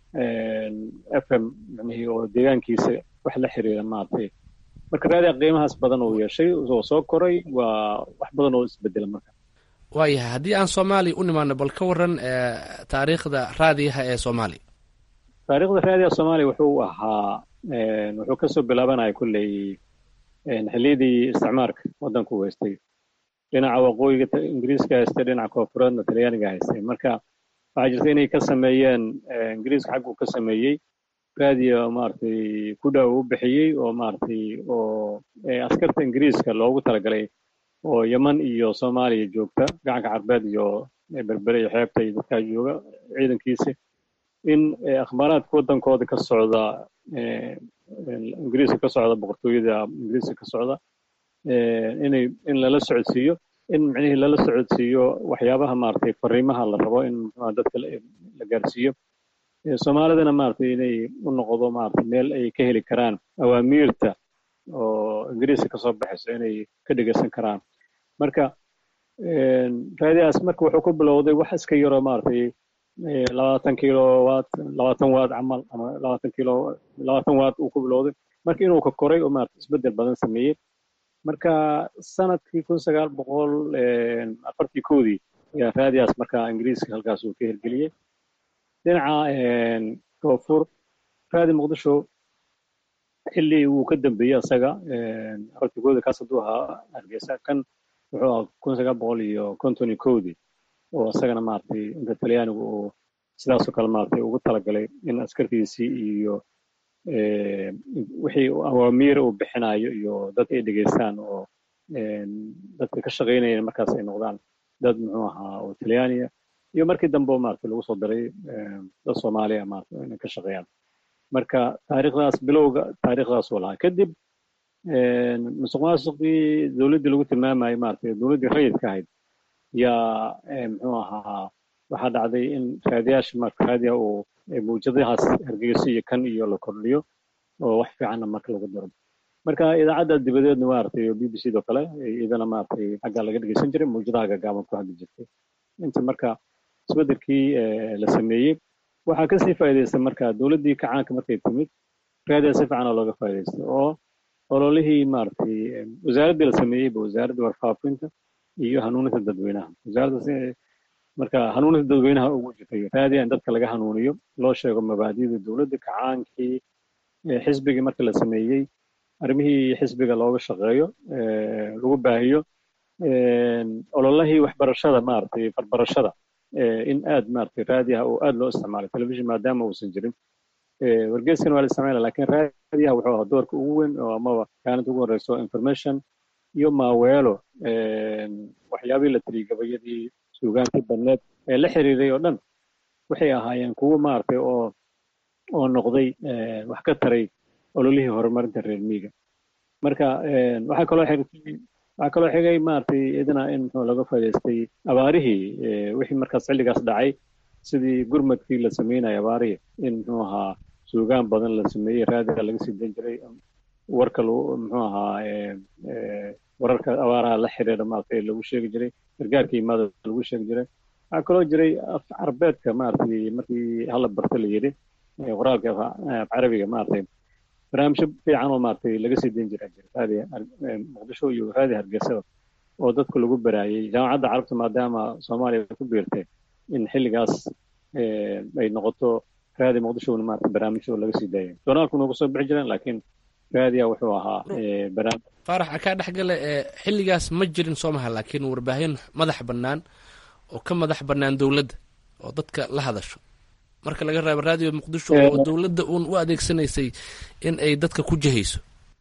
FM macnihii oo deegaankiisa wax la xiriira maaragtay. marka raadiyaha qiimahaas badan uu yeeshay oo soo koray, waa wax badan oo isbedela marka. waayahay haddii aan soomaaliya u nimaano bal ka waran taariikhda raadiyaha ee soomaaliya. taariikhda raadiyaha soomaaliya wuxuu ahaa wuxuu kasoo bilaabanaya kulley xilliyadii isticmaarka waddanku haystay. dhinaca waqooyiga ingiriiska haystay, dhinaca koonfureedna talyaaniga haystay. marka waxaa jirta inay ka sameeyeen ingiriiska xagguu ka sameeyey raadiyo maaragtay ku dhow u bixiyey oo maaragtay oo askarta ingiriiska loogu talagalay oo yeman iyo soomaaliya joogta, gacanka carbeed iyo berbere iyo xeebta iyo dadkaa jooga ciidankiisa, in akhbaaraadka waddankooda ka socda, ingiriiska ka socda, boqortooyada ingiriiska ka socda, in lala socodsiiyo, in macnihii lala socodsiiyo waxyaabaha maaragtay fariimaha la rabo in dadka la gaarsiiyo. soomaalidana maaragtay inay u noqdo maaragtay meel ay ka heli karaan awaamiirta oo ingiriiska kasoo baxayso inay ka dhegeysan karaan. marka raadiyahaas marka wuxuu ku bilowday wax iska yaroo maaragtay 20 kilowatt 20 watt camal, ama 20 watt uu ku bilowday. marka inuu ka koray oo maaragtay isbedel badan sameeyey. marka sanadkii 1941 ayaa raadiyahaas marka ingiriiska halkaas uu ka hirgeliyey. dhinaca koonfur raadi muqdisho xilli uu ka dambeeyey asaga hortigooda kaas hadduu ahaa hargeysa, kan wuxuu ahaa 1951 oo asagana maaragtay inta talyaanigu uu sidaasoo kale maaragtay ugu talagalay in askartiisii iyo wixii awaamiir uu bixinayo iyo dad ay dhegeystaan oo dadka ka shaqaynayeen markaas ay noqdaan dad muxuu ahaa oo talyaaniya, iyo markii dambe maaragtay lagu soo daray dad Soomaaliya maaragtay inay ka shaqeeyaan. marka taariikhdaas bilowga taariikhdaas oo lahaa. kadib musuqmaasuqii dowladdii lagu tilmaamayay maaragtay dowladdii rayidka ahayd yaa muxuu ahaa waxaa dhacday in raadiyaasha marka raadiya uu mawjadahaas hargeysa iyo kan iyo la kordhiyo oo wax fiicanna marka lagu daro. marka idaacadda dibadeedna maaragtay oo BBC doo kale iyadana maaragtay xaggaa laga dhegeysan jiray, mawjadaha gaagaaban ku hadli jirtay. inta marka isbedelkii la sameeyey waxaa kasii faa'iidaystay marka dowladdii kacaanka markay timid, raadiya si fiican oo looga faa'iidaystay oo ololihii maaragtay wasaaraddii la sameeyeyba wasaaradda warfaafinta iyo hanuuninta dadweynaha. wasaaraddaas marka hanuuninta dadweynaha ugu jirtay raadiya in dadka laga hanuuniyo, loo sheego mabaadi'da dowladda, kacaankii, xisbigii marka la sameeyey arrimihii xisbiga looga shaqeeyo, lagu baahiyo ololihii waxbarashada maaragtay farbarashada, in aad maaragtay raadiyaha oo aad loo isticmaalay. telefishin maadaama uusan jirin, wargeyskan waa la isticmaala, laakiin raadiyaha wuxuu ahaa doorka ugu weyn oo amaba kaalinta ugu horeyso information iyo maaweelo, waxyaabihii la tiriyey gabayadii, suugaantii badneed ee la xiriiray oo dhan waxay ahaayeen kuwo maaragtay oo noqday wax ka taray ololihii horumarinta reer miyiga. marka waxaa kaloo xirtay waxaa kaloo xigay maaragtay idina in muxuu laga faa'iidaystay abaarihii wixii markaas xilligaas dhacay sidii gurmadkii la sameynaya abaarihii in muxuu ahaa suugaan badan la sameeyey raadiga laga sii dan jiray warka muxuu ahaa wararka abaaraha la xiriira maaragtay lagu sheegi jiray gargaarka imaada lagu sheegi jiray waxaa kaloo jiray af carbeedka maaragtay markii hala barta la yidhi qoraalka af carabiga maaragtay barnaamijyo fiican oo maaragtay laga sii dan jiraa jira raadi muqdisho iyo raadi hargeysada oo dadku lagu baraayay jaamacadda carabta maadaama soomaaliya ku biirtay in xilligaas ay noqoto raadi muqdishona maaragtay barnaamijyo laga sii daayay joornaalku nagu soo bixi jireen laakiin raadiya wuxuu ahaa barnaamij faarax akaa dhexgale xilligaas ma jirin soomaha laakiin warbaahin madax bannaan oo ka madax bannaan dowladda oo dadka la hadasho marka laga reebo raadiyo muqdisho oo dowladda uun u adeegsanaysay in ay dadka ku jihayso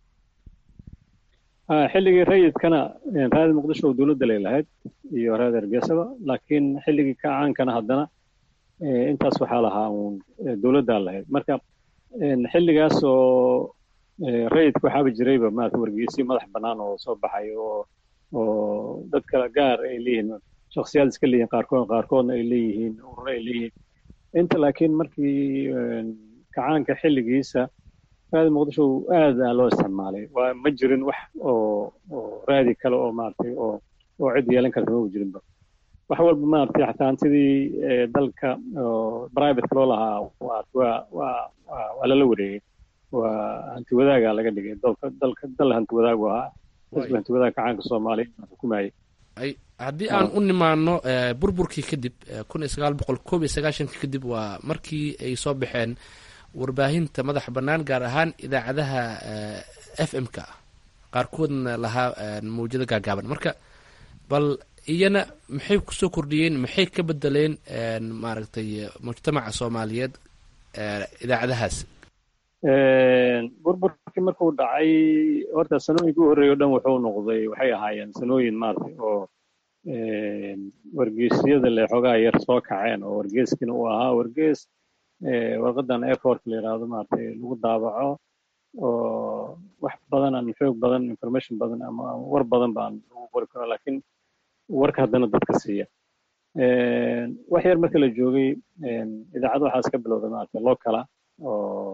xilligii rayidkana raadi muqdisho oo dowladda lay lahayd iyo raadi hargeysaba laakiin xilligii kacaankana haddana intaas waxaa lahaa uun dowladdaa lahayd marka xilligaas oo rayidka waxaaba jirayba maarata wargeysyo madax bannaan oo soo baxay oo dad kala gaar ay leeyihiin shakhsiyaad iska leeyihiin qaarkoodna ay leeyihiin ururo ay leeyihiin inta laakiin markii kacaanka xilligiisa raadi muqdisho aad loo isticmaalay waa ma jirin wax oo raadi kale oo maaragtay oo cid yeelan karta ma jirinba wax walba maaragtay xataa hantidii dalka privateka loo lahaa waa lala wareegay waa hanti wadaaga laga dhigay dal hanti wadaagu ahaa dadku hanti wadaaga kacaanka soomaaliya xukumayay haddii aan u nimaano burburkii kadib 1991 kadib waa markii ay soo baxeen warbaahinta madax bannaan gaar ahaan idaacadaha FM-ka qaarkoodna lahaa mawjado gaagaaban marka bal iyana maxay kusoo kordhiyeen maxay ka bedeleen maaragtay mujtamaca soomaaliyeed idaacadahaas burburkii markuu dhacay horta sanooyinkii u horreeyay o dhan waxay ahaayeen sanooyin maaragtay oo wargeysyada le xoogaa yar soo kaceen oo wargeyskina uu ahaa wargeys warqadan airport la yidhaahdo maaragtay lagu daabaco oo wax badan aan xoog badan information badan ama war badan baan lagu qori karo laakiin warka haddana dadka siiya wax yar marka la joogay idaacadda waxaa iska bilowday maaragtay locala oo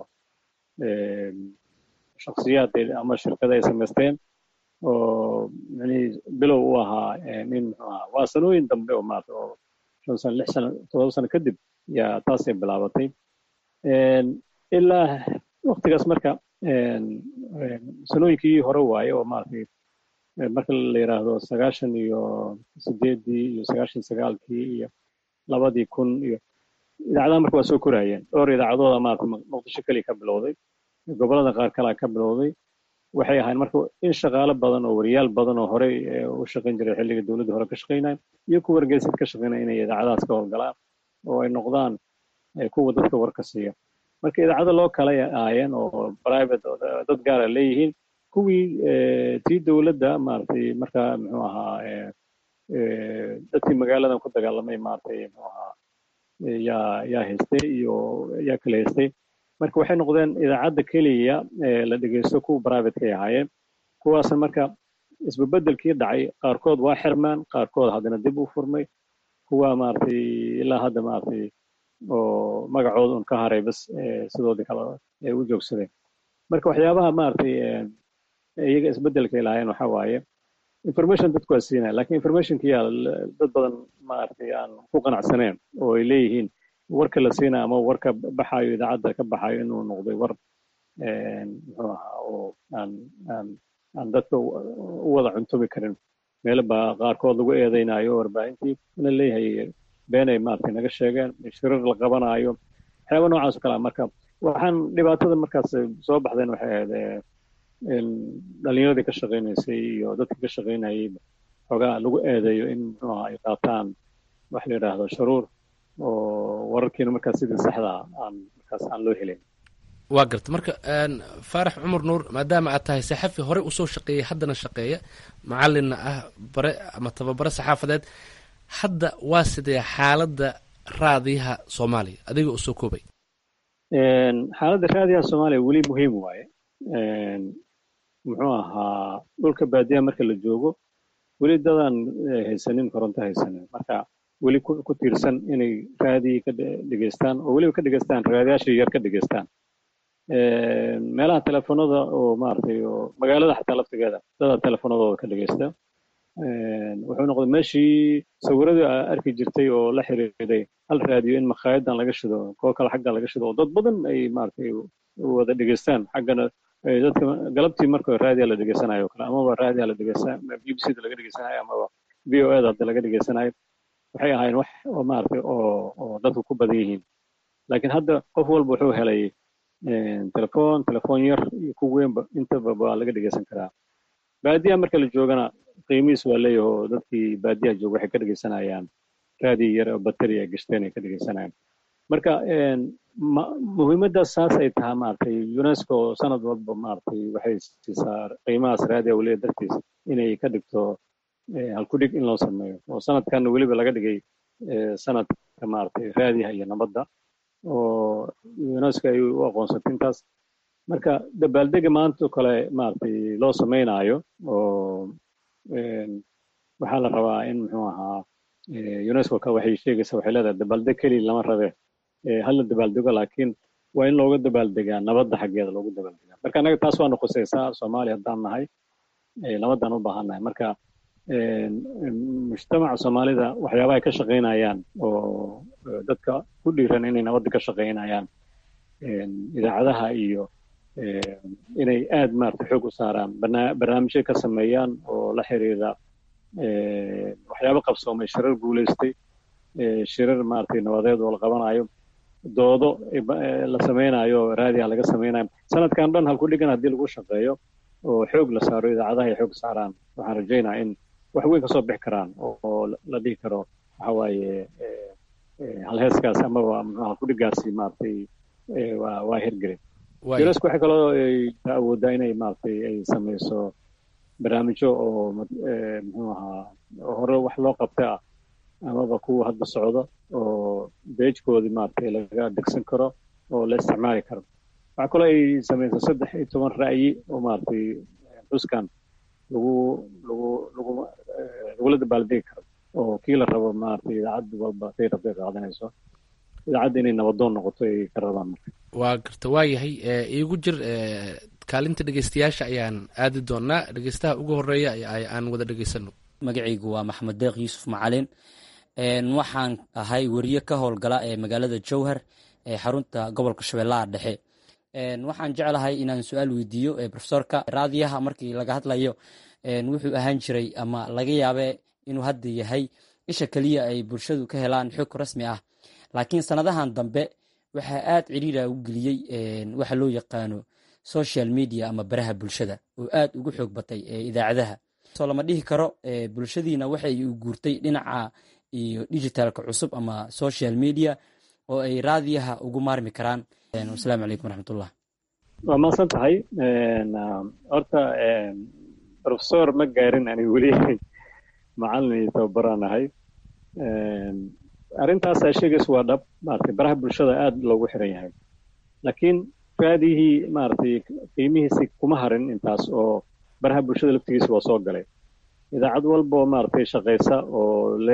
shakhsiyaad ama shirkada ay samaysteen oo bilow u ahaa in muxuu ahaa waa sanooyin dambe oo maarata oo 5 sano 6 sano 7 sano kadib yaa taasay bilaabatay ilaa waqtigaas marka sanooyinkii hore waaye oo maaragtay marka la yidhaahdo 98 iyo 99 iyo 2000 iyo idaacadaha marka waa soo korayeen dhowr idaacadooda maarata muqdisho keliya ka bilowday gobolada qaar kalea ka bilowday waxay ahayn marka in shaqaalo badan oo wariyaal badan oo horey u shaqayn jiray xilliga dowladda hore ka shaqaynaya iyo kuwa wargeysyada ka shaqaynaya inay idaacadahaas ka howlgalaan oo ay noqdaan kuwa dadka warka siiya marka idaacado loo kala ahaayeen oo private oo dad gaara leeyihiin kuwii tii dowladda maaragtay marka muxuu ahaa dadkii magaaladan ku dagaalamay maaragtay muxuu ahaa yaa haystay iyo yaa kala haystay marka waxay noqdeen idaacadda keliya la dhegeysto kuwa privatekay ahaayeen kuwaasna marka isbebedelkii dhacay qaarkood waa xirmaan qaarkood haddana dib u furmay kuwa maaragtay ilaa hadda maaragtay oo magacooda un ka haray bas sidoodii kale ay u joogsadeen marka waxyaabaha maaragtay iyaga isbedelkay lahaayeen waxaa waaye information dadku waa siinaya laakiin informationkiyaa dad badan maaragtay aan ku qanacsaneen oo ay leeyihiin warka la siinayo ama warka baxayo idaacadda ka baxayo inuu noqday war muxuu ahaa oo aan dadka u wada cuntubi karin meelo baa qaarkood lagu eedeynayo warbaahintii ina leeyahay beenay maaragtay naga sheegeen shirar la qabanaayo waxyaaba noocaas oo kalea marka waxaan dhibaatada markaas soo baxdeen waxay ahayd dhalinyaradii ka shaqaynaysay iyo dadkii ka shaqaynayay xoogaa lagu eedeeyo in muxuu ahaa ay qaataan wax la yidhaahdo shuruur oo wararkiina markaas sidii saxda aan loo helin waa garta marka faarax cumar nuur maadaama aad tahay saxafi horey usoo shaqeeyay haddana shaqeeya macalinna ah bare ama tababare saxaafadeed hadda waa sidee xaaladda raadiyaha soomaaliya adiga u soo koobay xaaladda raadiyaha soomaaliya weli muhiim waaye muxuu ahaa dhulka baadiyaha marka la joogo weli dadaan haysanin koronto haysanin marka weli ku tiirsan inay raadiyi ka dhegeystaan oo weliba ka dhegeystaan raadiyaasha yar ka dhegeystaan meelaha telefoonada oo maaragtay oo magaalada xataa laftigeeda dada telefoonadooda ka dhegeysta wuxuu noqday meeshii sawiradii arki jirtay oo la xiriiray hal raadiyo in makhaayaddan laga shido kuwo kale xaggan laga shido oo dad badan ay maaragtay wada dhegeystaan xaggana dadka galabtii marka raadiya la dhegeysanayo kale amaba raadiya la dhegeysanayo BBC-da laga dhegeysanayo amaba VOA-da hadda laga dhegeysanayo waxay ahaayeen wax oo maaragtay oo dadku ku badan yihiin laakiin hadda qof walba wuxuu helay telefoon yar iyo ku weynba intaba waa laga dhegeysan karaa baadiyaha marka la joogana qiimihiis waa leeyahay oo dadkii baadiyaha jooga waxay ka dhegeysanayaan raadiyo yar oo bateri ay gashteen ay ka dhegeysanayaan marka muhiimaddaas saas ay tahay maaragtay UNESCO sanad walba maaragtay waxay siisaa qiimahaas raadiya weliba dartiis inay ka dhigto halkudhig in loo sameeyo oo sanadkanna weliba laga dhigay sanadka maaragtay raadiyaha iyo nabadda oo UNESCO ay u aqoonsatay intaas marka dabaaldega maanta oo kale maaragtay loo samaynayo oo waxaa la rabaa in muxuu ahaa UNESCO ka waxay sheegaysaa waxay leedahay dabaaldeg keliya lama rabe hala dabaaldego laakiin waa in looga dabaaldegaa nabadda xaggeeda loogu dabaaldegaa marka annaga taas waana khusaysaa Soomaaliya haddaan nahay nabadaan u baahannahay marka mujtamaca Soomaalida waxyaabaha ay ka shaqaynayaan oo dadka ku dhiiran inay nabadda ka shaqaynayaan idaacadaha iyo inay aad maaragtay xoog u saaraan barnaamijyo ka sameeyaan oo la xiriira waxyaabo qabsoomay shirar guulaystay shirar maaragtay nabadeed oo la qabanayo doodo la sameynayo raadiyaha laga sameynayo sanadkan dhan halku dhigan haddii lagu shaqeeyo oo xoog la saaro idaacadaha ay xoog saaraan waxaan rajaynayaa in wax weyn kasoo bixi karaan oo la dhihi karo waxa waaye halheeskaas amaba halkudhigaasi maaragtay waa hirgelin UNESCO waxay kaloo awooddaa inay maaragtay ay sameyso barnaamijyo oo muxuu ahaa hore wax loo qabtay ah amaba kuwa hadda socdo oo beejkoodii maaragtay laga degsan karo oo la isticmaali karo waxaa kaloo ay sameyso 13 ra'yi oo maaragtay xuskan lagula dabaaldegi karo oo kii la rabo maaragtay idaacad walba say rabtay qaadanayso idaacadda inay nabadoon noqoto ay ka rabaan marka waa garta waa yahay iigu jir kaalinta dhegeystayaasha ayaan aadi doonaa dhegeystaha ugu horeeya aan wada dhegeysano magacaygu waa maxamed deeq yuusuf macalin waxaan ahay weriye ka howlgala ee magaalada jowhar ee xarunta gobolka shabeellaha dhexe waxaan jeclahay inaan su-aal weydiiyo profesorka raadiyaha markii laga hadlayo wuxuu ahaan jiray ama laga yaabe inuu hadda yahay isha keliya ay bulshadu ka helaan xog rasmi ah laakiin sanadahan dambe waxaa aad ciriira u geliyey waxa loo yaqaano social media ama baraha bulshada oo aad ugu xoog batay idaacadaha soo lama dhihi karo bulshadiina waxay u guurtay dhinaca iyo digitalka cusub ama social media oo ay raadiyaha ugu maarmi karaan wasalaamu calaykum waraxmatullah waa maasan tahay horta professor ma gaarin ani weli macalin iyo tababaraan ahay arrintaasaa sheegaysa waa dhab maaragtay baraha bulshada aad loogu xiran yahay laakiin raadiyihii maaragtay qiimihiisi kuma harin intaas oo baraha bulshada laftigiisa waa soo galay idaacad walba oo maaragtay shaqaysa oo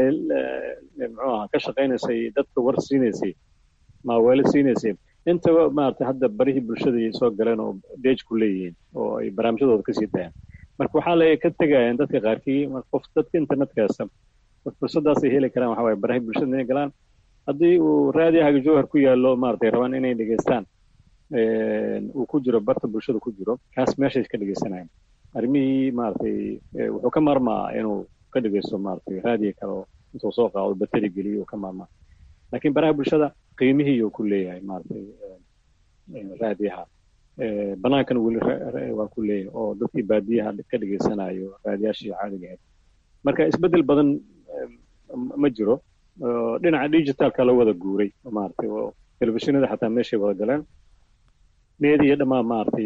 muxuu ahaa ka shaqaynaysay dadka war siinaysay maaweelo siinaysay intaba maaragtay hadda barihii bulshadii soo galeen oo deej ku leeyihiin oo ay barnaamijyadooda kasii dayaan marka waxaa la ka tegayaan dadka qaarkii qof dadka internetkaasa fursadaas ay heli karaan waxa waaye baraha bulshada inay galaan haddii uu raadiyahaga jowhar ku yaallo maaragtay rabaan inay dhegeystaan uu ku jiro barta bulshada ku jiro kaas meeshay ka dhegeysanayaan arrimihii maaragtay wuxuu ka maarmaa inuu ka dhegeysto maaragtay raadiyo kale oo intuu soo qaado bateri geliyo uu ka maarmaa laakiin baraha bulshada qiimihii uu ku leeyahay maaragtay raadiyaha banaankana weli waa ku leeyahay oo dadkii baadiyaha ka dhegeysanayo raadiyaashii caadiga ahayd marka isbeddel badan ma jiro dhinaca digitalka la wada guuray maaragtay oo telefishinada xataa meeshay wada galeen meediya dhammaan maaragtay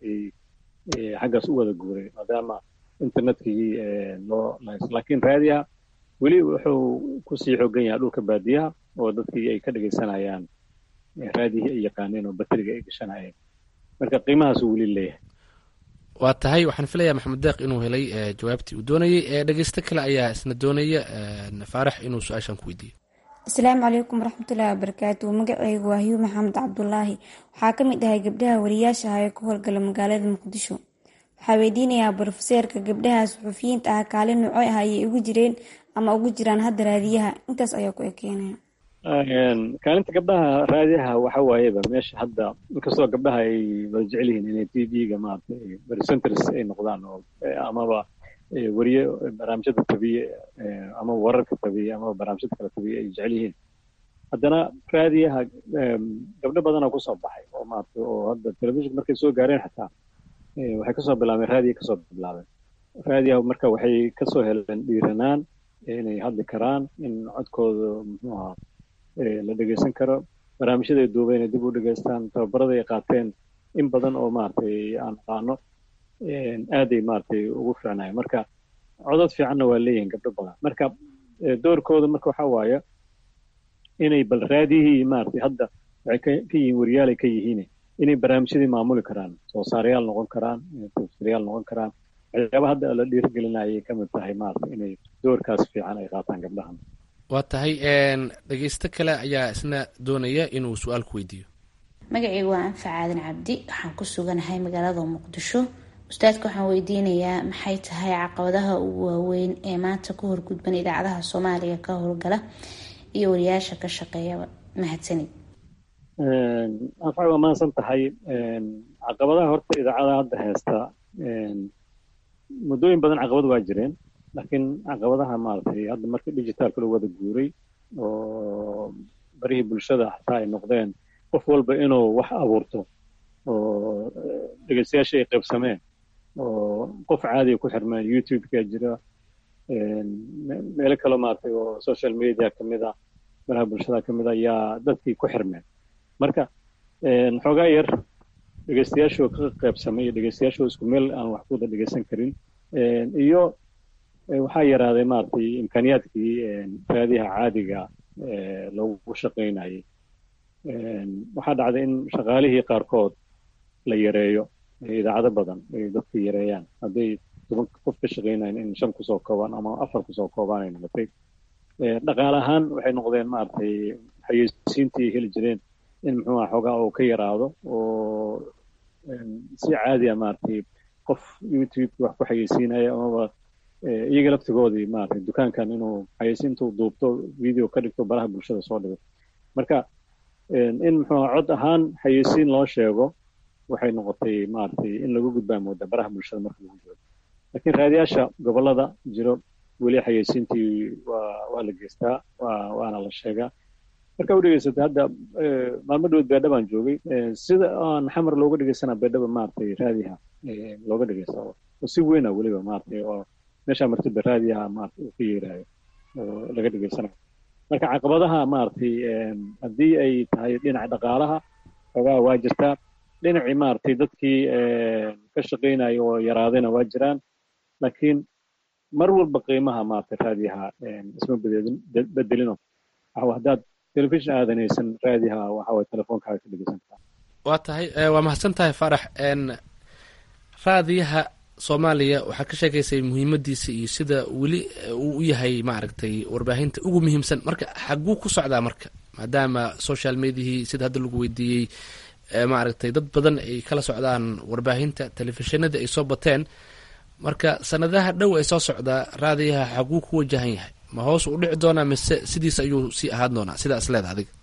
xaggaas u wada guuray maadaama internetkii loo laakiin raadiyaha weli wuxuu kusii xoogan yahay dhulka baadiyaha oo dadkii ay ka dhegeysanayaan raadiyihii ay yaqaaneen oo bateriga ay gashanayeen marka qiimahaasuu weli leeyahay waa tahay waxaan filayaa maxamed deeq inuu helay jawaabtii uu doonayey. dhegeysto kale ayaa isna doonaya faarax inuu su-aashan ku weydiiyo. asalaamu calaykum waraxmatullaahi wabarakaatu. magacaygu waa hiyu maxamed cabdulaahi, waxaa ka mid ahay gabdhaha wariyaasha ah ee ku howlgala magaalada muqdisho. waxaa weydiinayaa brofeseerka, gabdhaha suxufiyiinta ah kaalin noocey ah ayay ugu jireen ama ugu jiraan hadda raadiyaha? intaas ayaa ku ekeenaya. kaalinta gabdhaha raadiyaha waxa waayeba meesha hadda, inkastoo gabdhaha ay wada jecel yihiin inay tv-ga maaragtay presenters ay noqdaan oo amaba wariye barnaamijyada tabiye ama wararka tabiye ama barnaamijyada kala tabiye ay jecel yihiin, haddana raadiyaha gabdho badanaa kusoo baxay oo maaragtay oo hadda telefishinka markay soo gaareen xataa waxay kasoo bilaabeen raadiya kasoo bilaabeen. raadiyaha marka waxay kasoo heleen dhiiranaan inay hadli karaan, in codkooda muxuu ahaa la dhegeysan karo, barnaamijyada ay duubeen ay dib u dhegeystaan, tababarada ay qaateen in badan oo maaragtay aan aqaano aaday maaragtay ugu fiicnayo. marka codad fiicanna waa leeyihiin gabdho badan. marka doorkooda marka waxaa waaye inay bal raadiyihii maaragtay hadda waxay ka yihiin wariyaalay ka yihiin inay barnaamijyadii maamuli karaan, soo saarayaal noqon karaan, tafsirayaal noqon karaan. waxyaaba hadda la dhiirigelinayay ka mid tahay maaragtay inay doorkaas fiican ay qaataan gabdhahan. waa tahay dhegeysto kale ayaa isna doonaya inuu su-aal ku weydiiyo. magacaygu waa anfac aadan cabdi, waxaan ku suganahay magaalada muqdisho. ustaadka waxaan weydiinayaa maxay tahay caqabadaha ugu waaweyn ee maanta ku horgudban idaacadaha soomaaliya ka howlgala iyo wariyaasha ka shaqeeyaba? mahadsanid. anfac waa mahadsan tahay. caqabadaha horta idaacadaha hadda haysta muddooyin badan caqabad waa jireen, laakiin caqabadaha maaragtay hadda marka digitaalka lagu wada guuray oo barihii bulshada xataa ay noqdeen qof walba inuu wax abuurto oo dhegeystayaasha ay qaybsameen oo qof caadiga ku xirmeen, youtube-ka jira, meelo kale maaragtay oo social media kamid ah, baraha bulshada kamid ah, ayaa dadkii ku xirmeen. marka xoogaa yar dhegeystayaashoo ka qaybsamay iyo dhegeystayaashoo isku meel aan wax ku wada dhegeysan karin, iyo waxaa yaraaday maaragtay imkaaniyaadkii raadiyaha caadiga loogu shaqaynayay. waxaa dhacday in shaqaalihii qaarkood la yareeyo, idaacado badan ay dadka yareeyaan. hadday 10 qof ka shaqaynayan in 5 kusoo koobaan ama 4 kusoo koobaan ay noqotay. dhaqaale ahaan waxay noqdeen maaragtay xayeysiintii heli jireen in muxuu aha xoogaa uu ka yaraado oo si caadiya maaragtay qof youtube wax ku xayeysiinaya amaba iyaga laftigoodii maaragtay dukaankan inuu xayeysiintu duubto video ka dhigto baraha bulshada soo dhigo. marka in muxuu cod ahaan xayeysiin loo sheego waxay noqotay maaragtay in lagu gudbaa mooda baraha bulshada marka lagu jiro. laakiin raadiyaasha gobolada jiro weli xayeysiintii waa la geystaa, waana la sheegaa. marka u dhegeysatay hadda maalmo dhawood beedha baan joogay, sida aan xamar looga dhegeysanaa beedhaba maaragtay raadiyaha looga dhegeysta oo si weyna weliba maaragtay oo meeshaa martiba raadiyaha maaragtay uu ka yeerayo oo laga dhegeysanayo. marka caqabadaha maaragtay haddii ay tahay dhinaca dhaqaalaha xoogaa waa jirtaa, dhinacii maaragtay dadkii ka shaqaynaya oo yaraadayna waa jiraan, laakiin mar walba qiimaha maaragtay raadiyaha isma bedelino. haddaad telefishin aadanaysan raadiyaha waxa way telefoonkaaga ka dhegeysan karaa. waa tahay waa mahadsan tahay faarax. raadiyaha soomaaliya waxaa ka sheekaysay muhiimadiisa iyo sida weli uu u yahay maaragtay warbaahinta ugu muhiimsan. marka xaguu ku socdaa marka, maadaama social mediahii sida hadda lagu weydiiyey maaragtay dad badan ay kala socdaan warbaahinta, telefishinada ay soo bateen. marka sanadaha dhow ay soo socdaa raadiyaha xaguu ku wajahan yahay? ma hoos u dhici doonaa mise sidiis ayuu sii ahaan doonaa sidaa isleeda adiga?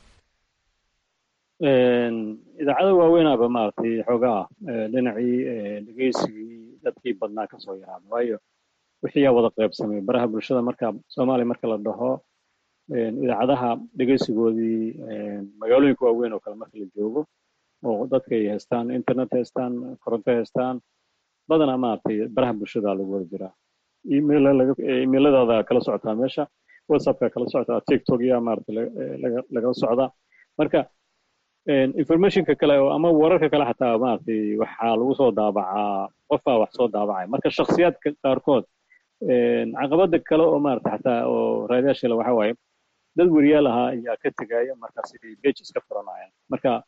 idaacada waaweynaaba maaragtay xoogaa dhinacii dhegeysigii dadkii badnaa kasoo yaraada, waayo wixii yaa wada qaybsamay baraha bulshada. marka soomaaliya marka la dhaho idaacadaha dhegeysigoodii magaalooyinka waaweyn oo kale marka la joogo oo dadka ay haystaan internet haystaan, koronto haystaan, badanaa maaragtay baraha bulshada lagu wada jiraa. emailadaada kala socotaa meesha, whatsappka kala socotaa, tiktok ya maaragtay lagala socdaa. marka informationka kale ama wararka kale xataa maaragtay waxaa lagu soo daabacaa, qofaa wax soo daabacay. marka shakhsiyaadka qaarkood caqabada kale oo maaragtay xataa oo raadiyaasha waxa waaye dad weriyaal ahaa ayaa ka tegaya, markaas page iska furanayaan. marka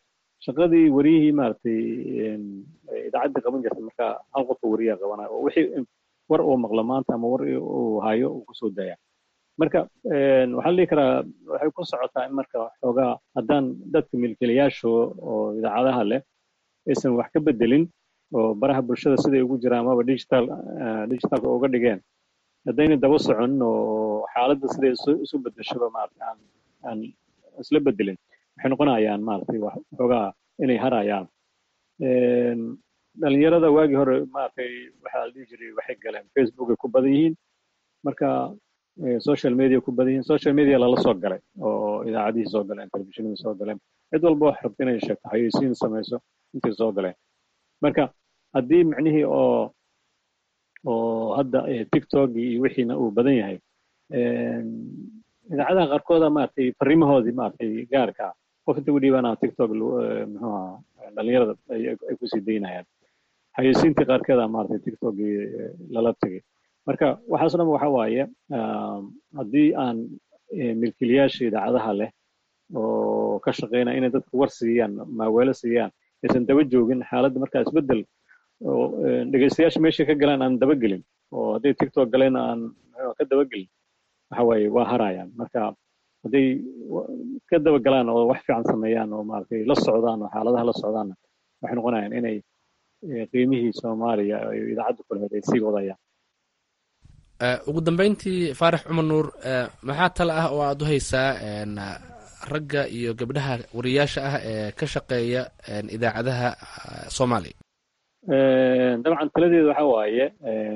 shaqadii wariyihii maaragtay idaacaddii qaban jirtay marka hal qofka wariyaa qabanaya oo wixii war uu maqlo maanta ama war uu hayo uu kusoo daya marka waxaan dhihi karaa waxay ku socotaa in marka xoogaa haddaan dadka milkiilayaashu oo idaacadaha leh aysan wax ka bedelin oo baraha bulshada siday ugu jiraan amaba digitalka uga dhigeen haddayna daba socon oo xaaladda siday isu bedeshaba maaragtay aan isla bedelin waxay noqonayaan maaragtay xoogaa inay harayaan dhalinyarada waagii hore maaragtay waxaa la dhihi jiray waxay galeen Facebook ay ku badan yihiin marka social media ku badan yihiin social media lala soo galay oo idaacadihii soo galeen telefishinadii soo galeen cid walba wax rabta inay sheegto xayeysiin samayso intay soo galeen marka haddii micnihii oo hadda tiktok iyo wixiina uu badan yahay idaacadaha qaarkooda maaragtay fariimahoodii maaragtay gaarka qof inta u dhiibaana tiktok muxuu ahaa dhalinyarada ay kusii daynayaan xayeysiintii qaarkeeda maaragtay tiktok lala tegay marka waxaas dhan waxa waaye haddii aan milkiilayaasha idaacadaha leh oo ka shaqeynaya inay dadka war siiyaan maaweelo siiyaan aysan daba joogin xaaladda markaa isbedel oo dhegeystayaasha meeshay ka galaan aan dabagelin oo hadday tiktok galeen aan ka dabagelin waxa waaye waa harayaan marka hadday ka dabagalaan oo wax fiican sameeyaan oo maaragtay la socdaan oo xaaladaha la socdaanna waxay noqonayaan inay qiimihii Soomaaliya iyo idaacadda kale ay sii wadayaan ugu dambeyntii Faarax Cumar Nuur maxaa tala ah oo aad u haysaa ragga iyo gabdhaha wariyaasha ah ee ka shaqeeya idaacadaha Soomaaliya dabcan taladeedu waxa waaye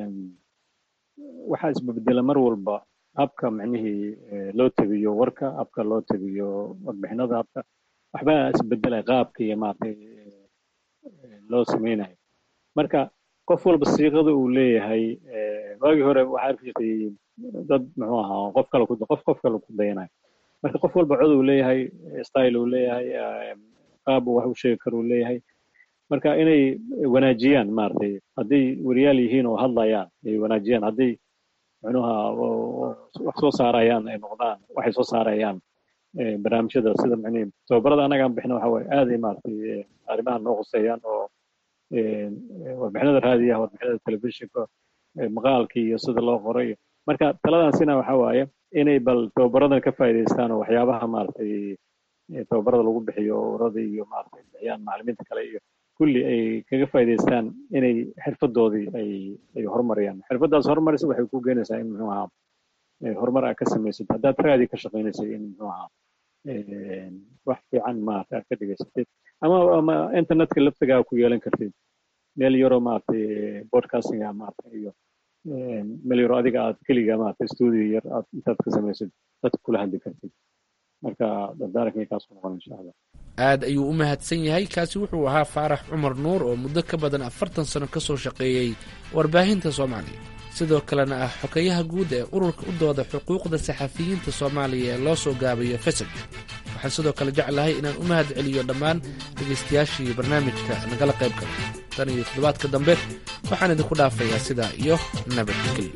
waxa isbedela mar walba habka macnihii loo tabiyo warka habka loo tabiyo warbixinada habka waxba isbedelay qaabka iyo maaragtay loo sameynayo marka qof walba siiqada uu leeyahay waagii hore waxaa arki jirtay dad muxuu ahaa qof kale ku dayanayo marka qof walba cod uu leeyahay style uu leeyahay qaab uu wax u sheegi karo uu leeyahay marka inay wanaajiyaan maaragtay hadday wariyaal yihiin oo hadlayaan ay wanaajiyaan hadday muxuuha wax soo saarayaan ay noqdaan waxay soo saarayaan barnaamijyada sida macnihi tababarada annaga aan bixino waxa waaye aad ay maaragtay arrimaha noo khuseeyaan oo warbixinada raadiyaha warbixinada telefishinka maqaalkii iyo sida loo qoray marka taladaasina waxa waaye inay bal tababaradan ka faa'iidaystaan oo waxyaabaha maaragtay tababarada lagu bixiyo urada iyo maaragtay bixiyaan macallimiinta kale iyo kulli ay kaga faa'iidaystaan inay xirfadoodii ay horumariyaan xirfadaas horumarisa waxay ku keenaysaa in muxuu ahaa horumar aad ka samaysid haddaad raadi ka shaqaynaysay in muxuu ahaa wax fiican maaragtay aad ka dhigaysatay ama internetka laftigaa ku yeelan kartid meel yaroo maaragtay broadcastinga maaragtay iyo meel yaroo adiga aad keliga maaragtay studio yar aad intaad ka samaysid dadka kula hadli kartid marka dardaaranka kaas ku noqon insha allah aad ayuu u mahadsan yahay kaasi wuxuu ahaa Faarax Cumar Nuur oo muddo ka badan 40 sano ka soo shaqeeyay warbaahinta Soomaaliya sidoo kalena ah xogayaha guud ee ururka u dooda xuquuqda saxafiyiinta Soomaaliya ee loo soo gaabiyo FASAG waxaan sidoo kale jeclahay inaan u mahad celiyo dhammaan dhageystayaashii barnaamijka nagala qayb galay tan iyo toddobaadka dambe waxaan idinku dhaafayaa sidaa iyo nabadgelyo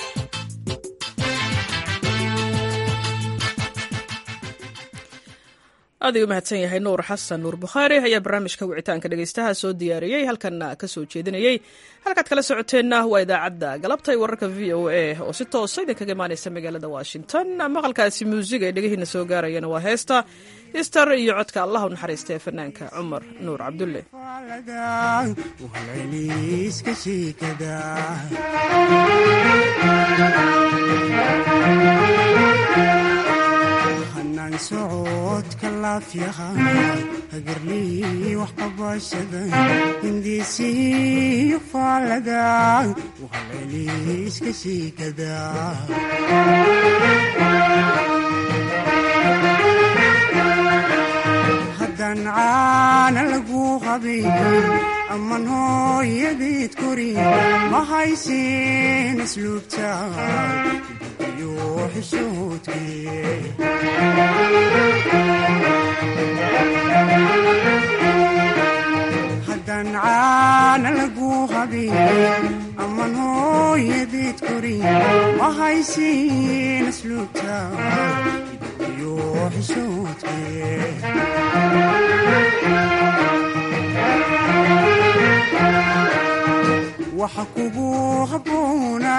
aad ayuu mahadsan yahay nuur xasan nuur bukhaari ayaa barnaamijka wicitaanka dhegeystaha soo diyaariyey halkanna ka soo jeedinayey halkaad kala socoteenna waa idaacadda galabta ee wararka v o a oo si toosa idinkaga imaanaysa magaalada washington maqalkaasi muusiga ee dhegihiina soo gaarayana waa heesta istar iyo codka allah u naxariista ee fanaanka cumar nuur cabdulle socodka laafyaha hagarlii wax qabashada hindiisiyo faalada wahaleeliiska shiikada haddaan caana lagu qabin aman hooyadeed korin ma haysin asluubta haddaan caana lagu habin aman hooyadeed korin ma haysin asluubta iyo xishoodke waxa kugu habboona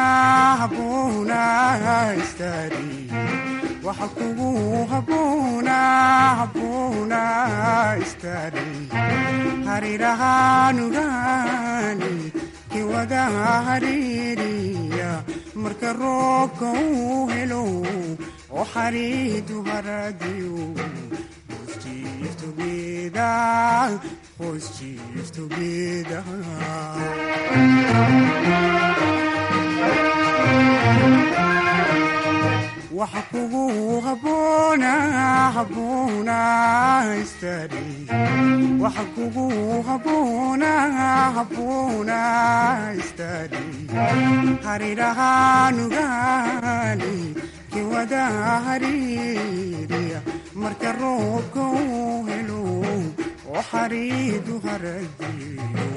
istaari waxa kugu habboona istaari harirahaanugaani kiwada hariiriya marka roobka uu helo oo xariidu haradiyo Hoos chief together waxa kugu habboona istaari waxa kugu habboona istaari harirahaanugaani kiwada hariiriya marka roobka uu helo oo xariidu haradiyo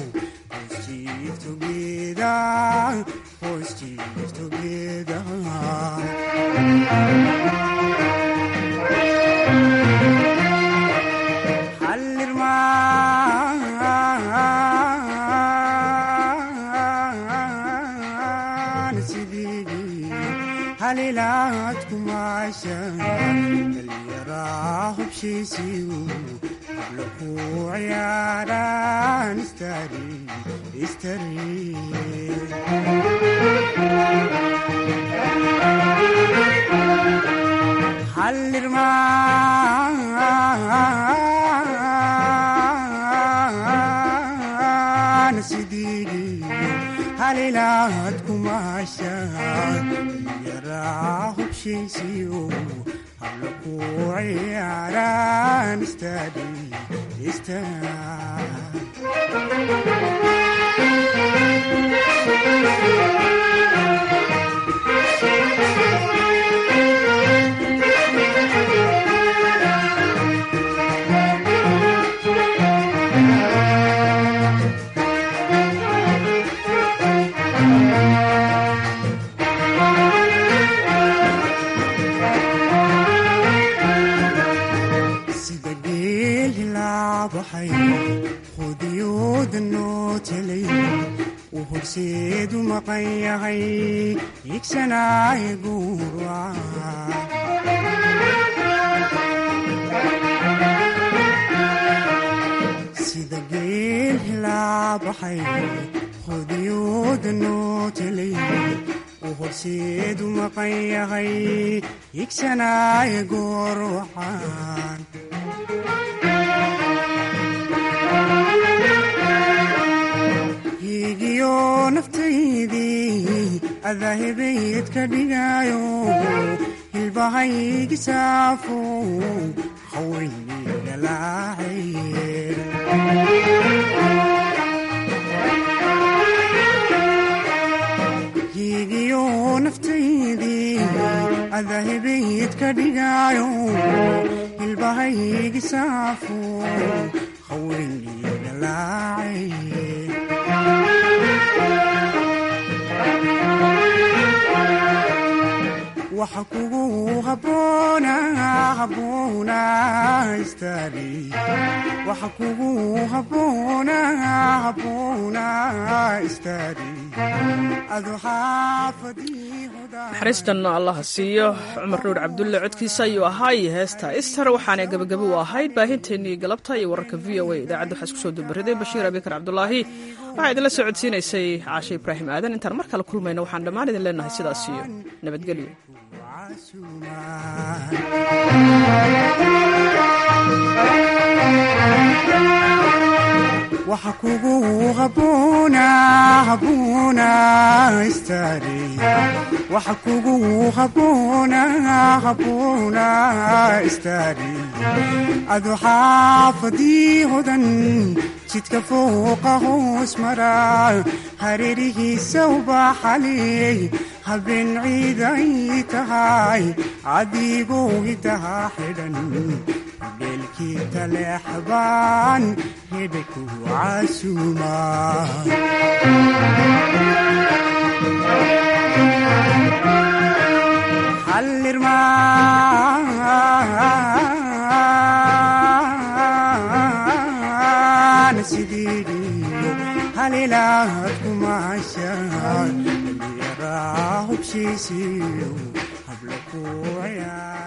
Hoos chief together halilaad kumaashan dhallinyaraa hubshiisiyu habla ku ciyaaraan hallirmaan sidii halilaad kumaashan dhallinyaraa hubshiisiyu habla ku ciyaaraan sida geel hilaabaxay qudiyooda noo telay uu horseedu maqan yahay igsanaaye guurwaca sida geel hilaabaxay qudiyooda noo telay uu horseedu maqan yahay igsanaaye goorwacan higiyo naftaydii adahebayd ka dhigayo hilbahaygi saafo hawaynigalaacaye higiyo naftaydii adahebayd ka dhigayo hilbahaygi saafo hawaynigalaacaye waxa kugu habboona istaari waxa kugu habboona istaari adu xaafadii naxariistan allaha siiyo cumar nuur cabdulle codkiisa ayuu ahaa iyo heesta istar waxaana gabagabo u ahayd baahinteennii galabta iyo wararka v o a idaacadda waxaa isku soo dubariday bashiir abikar cabdulaahi waxaa idinla soo codsiinaysay caashe ibraahim aadan intaan mar kale kulmayno waxaan dhammaan idin leenahay sidaas iyo nabadgelyo waxa kugu habboona istaari waxa kugu habboona istaari adu xaafadii hodan jidka fooqa hoos mara hareerihiisa ubaxaley habeen ciiday tahay adigoo hidaha xidhan beelkii taleexbaan hebe ku casuuma hallirmaan sidii halilaad